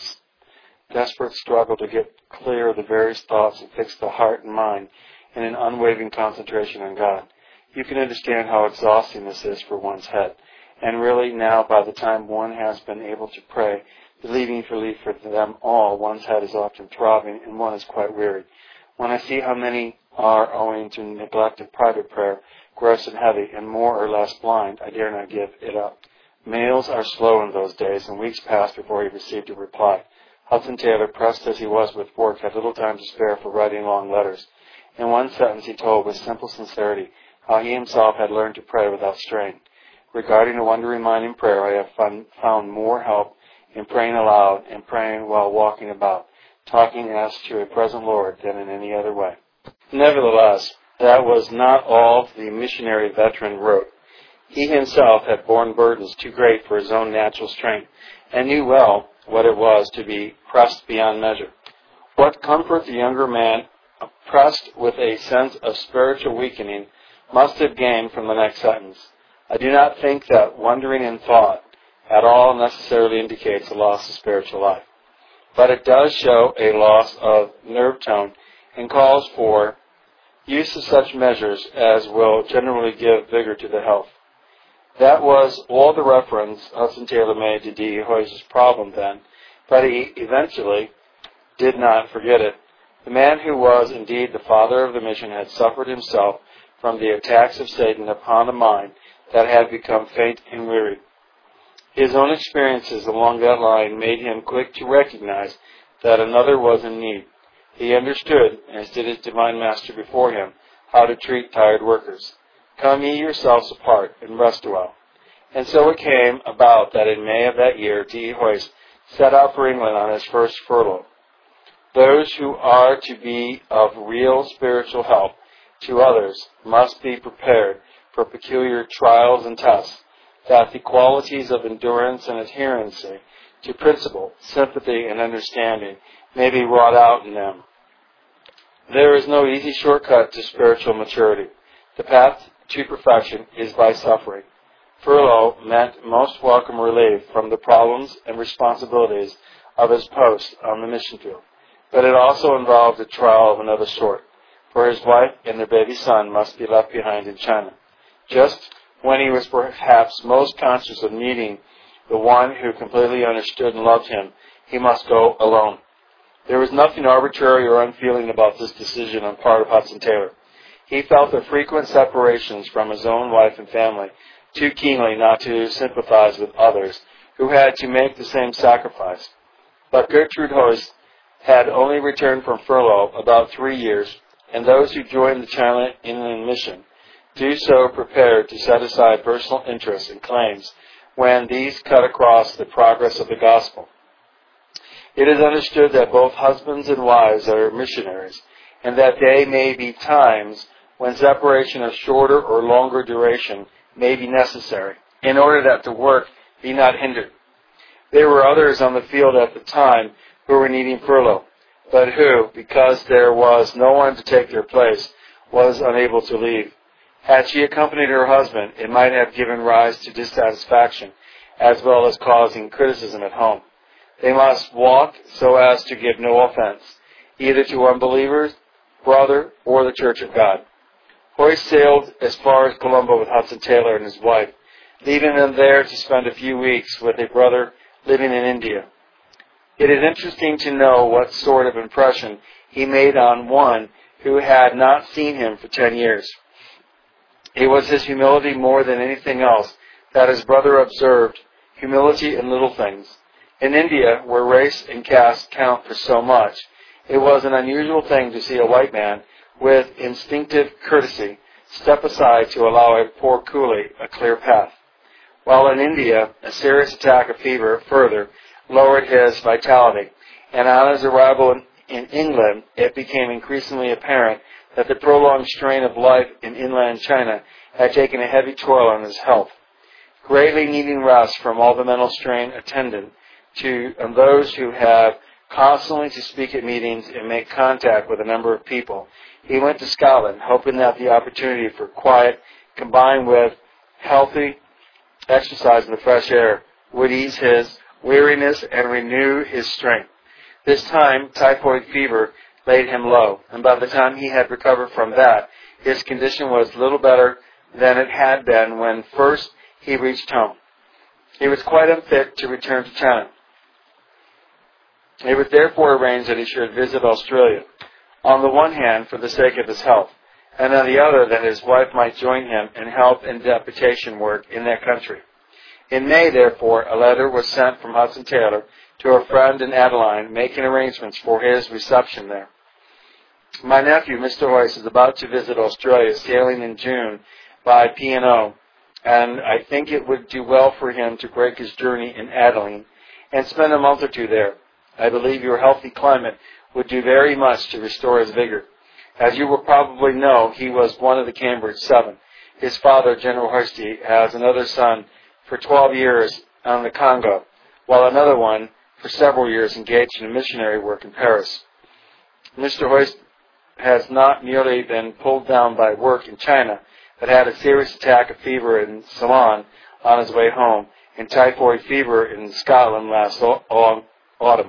desperate struggle to get clear of the various thoughts and fix the heart and mind in an unwavering concentration on God. You can understand how exhausting this is for one's head. And really now, by the time one has been able to pray, believing for them all, one's head is often throbbing and one is quite weary. When I see how many are, owing to neglect of private prayer, gross and heavy, and more or less blind, I dare not give it up. Mails are slow in those days, and weeks passed before he received a reply. Hudson Taylor, pressed as he was with work, had little time to spare for writing long letters. In one sentence he told with simple sincerity how he himself had learned to pray without strain. Regarding a wandering mind in prayer, I have found more help in praying aloud and praying while walking about, talking as to a present Lord than in any other way. Nevertheless, that was not all the missionary veteran wrote. He himself had borne burdens too great for his own natural strength, and knew well what it was to be pressed beyond measure. What comfort the younger man, oppressed with a sense of spiritual weakening, must have gained from the next sentence. I do not think that wandering in thought at all necessarily indicates a loss of spiritual life, but it does show a loss of nerve tone and calls for use of such measures as will generally give vigor to the health. That was all the reference Hudson Taylor made to D. Hoy's problem then, but he eventually did not forget it. The man who was indeed the father of the mission had suffered himself from the attacks of Satan upon a mind that had become faint and weary. His own experiences along that line made him quick to recognize that another was in need. He understood, as did his divine master before him, how to treat tired workers. Come ye yourselves apart and rest awhile. And so it came about that in May of that year, D. Hoyce set out for England on his first furlough. Those who are to be of real spiritual help to others must be prepared for peculiar trials and tests, that the qualities of endurance and adherence to principle, sympathy, and understanding may be wrought out in them. There is no easy shortcut to spiritual maturity. The path to perfection is by suffering. Furlough meant most welcome relief from the problems and responsibilities of his post on the mission field, but it also involved a trial of another sort, for his wife and their baby son must be left behind in China. Just when he was perhaps most conscious of needing the one who completely understood and loved him, he must go alone. There was nothing arbitrary or unfeeling about this decision on part of Hudson Taylor. He felt the frequent separations from his own wife and family too keenly not to sympathize with others who had to make the same sacrifice. But Gertrude Hoyce had only returned from furlough about 3 years, and those who joined the China Inland Mission do so prepared to set aside personal interests and claims when these cut across the progress of the gospel. It is understood that both husbands and wives are missionaries, and that there may be times when separation of shorter or longer duration may be necessary, in order that the work be not hindered. There were others on the field at the time who were needing furlough, but who, because there was no one to take their place, was unable to leave. Had she accompanied her husband, it might have given rise to dissatisfaction, as well as causing criticism at home. They must walk so as to give no offense, either to unbelievers, brother, or the Church of God. Hoyce sailed as far as Colombo with Hudson Taylor and his wife, leaving them there to spend a few weeks with a brother living in India. It is interesting to know what sort of impression he made on one who had not seen him for 10 years. It was his humility more than anything else that his brother observed, humility in little things. In India, where race and caste count for so much, it was an unusual thing to see a white man, with instinctive courtesy, step aside to allow a poor coolie a clear path. While in India, a serious attack of fever further lowered his vitality, and on his arrival in England, it became increasingly apparent that the prolonged strain of life in inland China had taken a heavy toll on his health. Greatly needing rest from all the mental strain attendant on those who have constantly to speak at meetings and make contact with a number of people, he went to Scotland, hoping that the opportunity for quiet, combined with healthy exercise in the fresh air, would ease his weariness and renew his strength. This time, typhoid fever laid him low, and by the time he had recovered from that, his condition was little better than it had been when first he reached home. He was quite unfit to return to China. It was therefore arranged that he should visit Australia, on the one hand for the sake of his health, and on the other that his wife might join him in help and deputation work in that country. In May, therefore, a letter was sent from Hudson Taylor to a friend in Adelaide, making arrangements for his reception there. My nephew, Mr. Hoyce, is about to visit Australia, sailing in June by P&O, and I think it would do well for him to break his journey in Adelaide and spend a month or two there. I believe your healthy climate would do very much to restore his vigor. As you will probably know, he was one of the Cambridge Seven. His father, General Hoyce, has another son for 12 years on the Congo, while another one for several years engaged in missionary work in Paris. Mr. Hoyce has not merely been pulled down by work in China, but had a serious attack of fever in Ceylon on his way home, and typhoid fever in Scotland last autumn.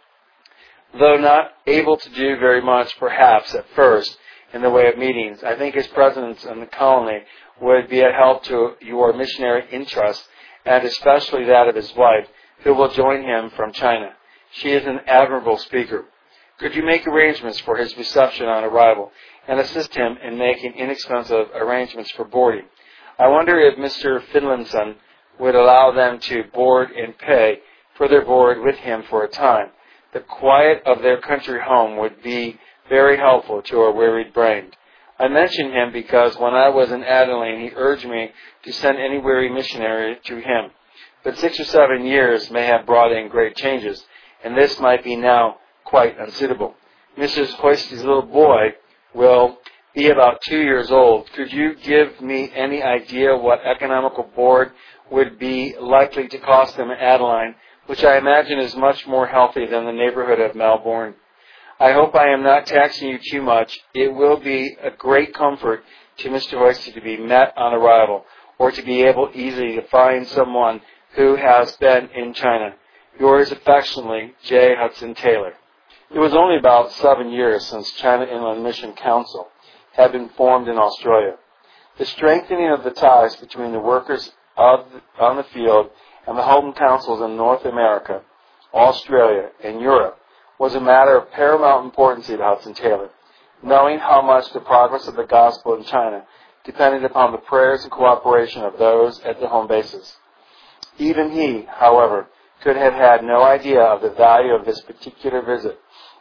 Though not able to do very much, perhaps, at first, in the way of meetings, I think his presence in the colony would be a help to your missionary interest, and especially that of his wife, who will join him from China. She is an admirable speaker. Could you make arrangements for his reception on arrival, and assist him in making inexpensive arrangements for boarding? I wonder if Mr. Finlayson would allow them to board and pay for their board with him for a time. The quiet of their country home would be very helpful to a wearied brain. I mention him because when I was in Adelaide, he urged me to send any weary missionary to him. But 6 or 7 years may have brought in great changes, and this might be now quite unsuitable. Mrs. Hoyce's little boy will be about 2 years old. Could you give me any idea what economical board would be likely to cost them in Adelaide, which I imagine is much more healthy than the neighborhood of Melbourne? I hope I am not taxing you too much. It will be a great comfort to Mr. Hoyce to be met on arrival, or to be able easily to find someone who has been in China. Yours affectionately, J. Hudson Taylor. It was only about 7 years since China Inland Mission Council had been formed in Australia. The strengthening of the ties between the workers on the field and the home councils in North America, Australia, and Europe was a matter of paramount importance to Hudson Taylor, knowing how much the progress of the gospel in China depended upon the prayers and cooperation of those at the home bases. Even he, however, could have had no idea of the value of this particular visit,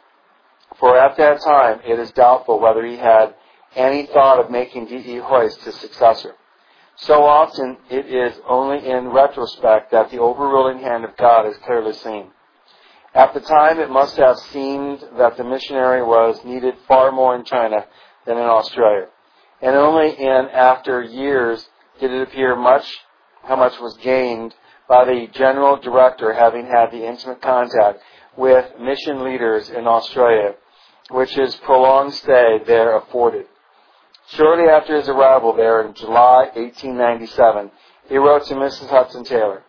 for at that time it is doubtful whether he had any thought of making D.E. Hoyce his successor. So often it is only in retrospect that the overruling hand of God is clearly seen. At the time, it must have seemed that the missionary was needed far more in China than in Australia. And only in after years did it appear how much was gained by the general director having had the intimate contact with mission leaders in Australia, which his prolonged stay there afforded. Shortly after his arrival there in July 1897, he wrote to Mrs. Hudson Taylor,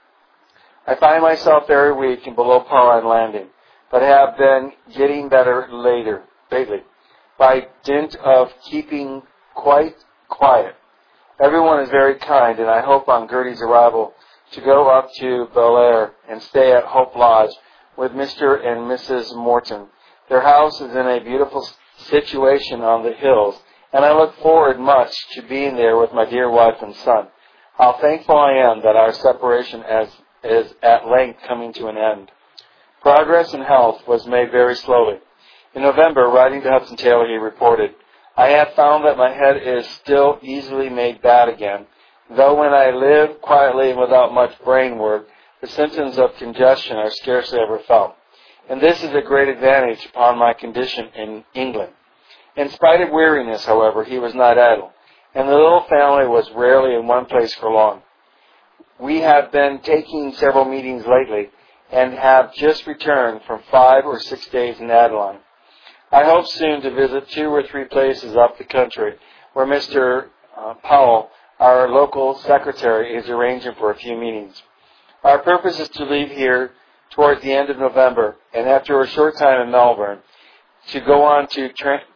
I find myself very weak and below par on landing, but have been getting better lately, by dint of keeping quite quiet. Everyone is very kind, and I hope on Gertie's arrival to go up to Belair and stay at Hope Lodge with Mr. and Mrs. Morton. Their house is in a beautiful situation on the hills, and I look forward much to being there with my dear wife and son. How thankful I am that our separation is at length coming to an end. Progress in health was made very slowly. In November, writing to Hudson Taylor, he reported, I have found that my head is still easily made bad again, though when I live quietly and without much brain work, the symptoms of congestion are scarcely ever felt. And this is a great advantage upon my condition in England. In spite of weariness, however, he was not idle, and the little family was rarely in one place for long. We have been taking several meetings lately, and have just returned from 5 or 6 days in Adeline. I hope soon to visit 2 or 3 places up the country where Mr. Powell, our local secretary, is arranging for a few meetings. Our purpose is to leave here towards the end of November, and after a short time in Melbourne, to go on to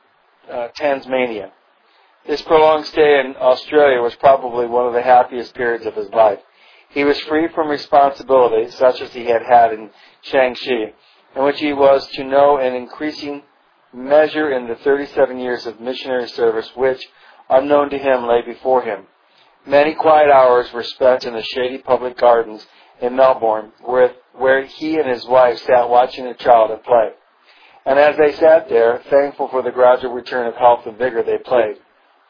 Tasmania. This prolonged stay in Australia was probably one of the happiest periods of his life. He was free from responsibility, such as he had had in Shaanxi, in which he was to know an increasing measure in the 37 years of missionary service which, unknown to him, lay before him. Many quiet hours were spent in the shady public gardens in Melbourne, where he and his wife sat watching their child at play. And as they sat there, thankful for the gradual return of health and vigor, they played.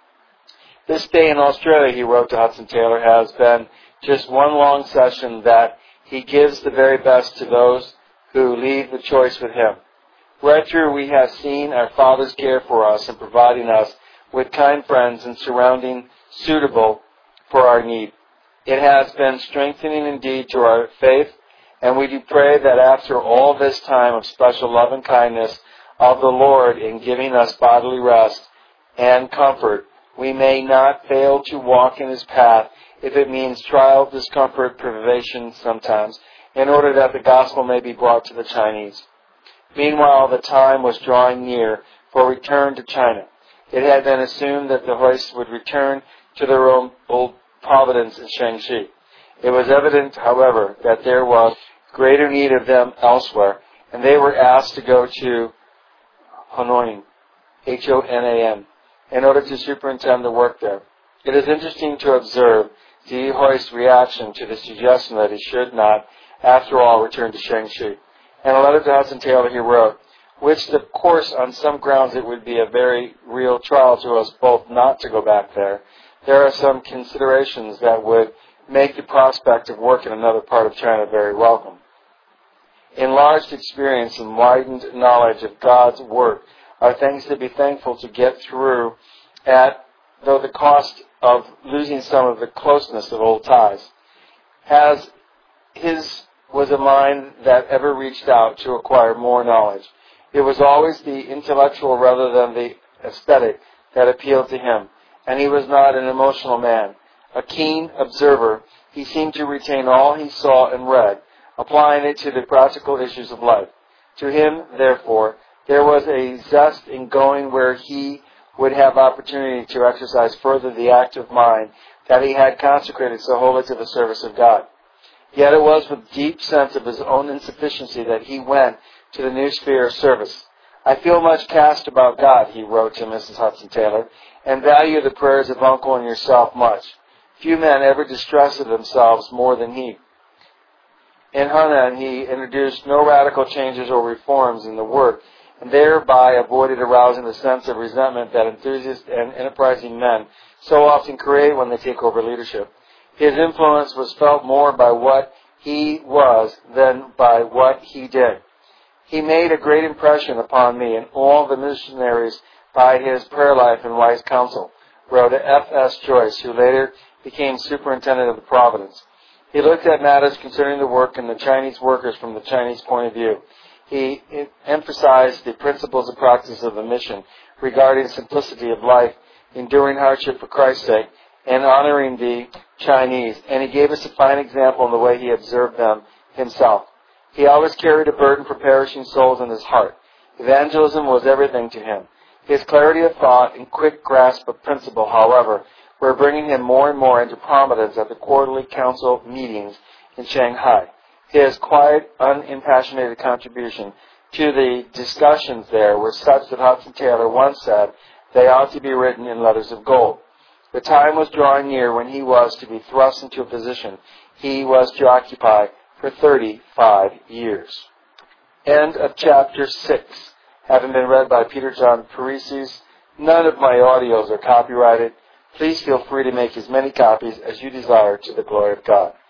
This stay in Australia, he wrote to Hudson Taylor, has been just one long session that he gives the very best to those who leave the choice with him. Right through we have seen our Father's care for us in providing us with kind friends and surrounding suitable for our need. It has been strengthening indeed to our faith, and we do pray that after all this time of special love and kindness of the Lord in giving us bodily rest and comfort, we may not fail to walk in His path if it means trial, discomfort, privation sometimes, in order that the gospel may be brought to the Chinese. Meanwhile, the time was drawing near for return to China. It had been assumed that the Hoists would return to their old providence in Shaanxi. It was evident, however, that there was greater need of them elsewhere, and they were asked to go to Honan, Honan, in order to superintend the work there. It is interesting to observe the Hoist's reaction to the suggestion that he should not, after all, return to Shaanxi. In a letter to Hudson Taylor he wrote, which, of course, on some grounds it would be a very real trial to us both not to go back there. There are some considerations that would make the prospect of work in another part of China very welcome. Enlarged experience and widened knowledge of God's work are things to be thankful to get through at, though the cost of losing some of the closeness of old ties. As his was a mind that ever reached out to acquire more knowledge. It was always the intellectual rather than the aesthetic that appealed to him, and he was not an emotional man. A keen observer, he seemed to retain all he saw and read, applying it to the practical issues of life. To him, therefore, there was a zest in going where he would have opportunity to exercise further the active mind that he had consecrated so wholly to the service of God. Yet it was with deep sense of his own insufficiency that he went to the new sphere of service. I feel much cast about God, he wrote to Mrs. Hudson Taylor, and value the prayers of Uncle and yourself much. Few men ever distressed themselves more than he. In Hunan, he introduced no radical changes or reforms in the work, and thereby avoided arousing the sense of resentment that enthusiast and enterprising men so often create when they take over leadership. His influence was felt more by what he was than by what he did. He made a great impression upon me and all the missionaries by his prayer life and wise counsel, wrote F.S. Joyce, who later became superintendent of the Providence. He looked at matters concerning the work and the Chinese workers from the Chinese point of view. He emphasized the principles and practices of the mission regarding simplicity of life, enduring hardship for Christ's sake, and honoring the Chinese, and he gave us a fine example in the way he observed them himself. He always carried a burden for perishing souls in his heart. Evangelism was everything to him. His clarity of thought and quick grasp of principle, however, were bringing him more and more into prominence at the quarterly council meetings in Shanghai. His quiet, unimpassionated contribution to the discussions there were such that Hudson Taylor once said they ought to be written in letters of gold. The time was drawing near when he was to be thrust into a position he was to occupy for 35 years. End of chapter 6. Having been read by Peter John Paresis, none of my audios are copyrighted. Please feel free to make as many copies as you desire to the glory of God.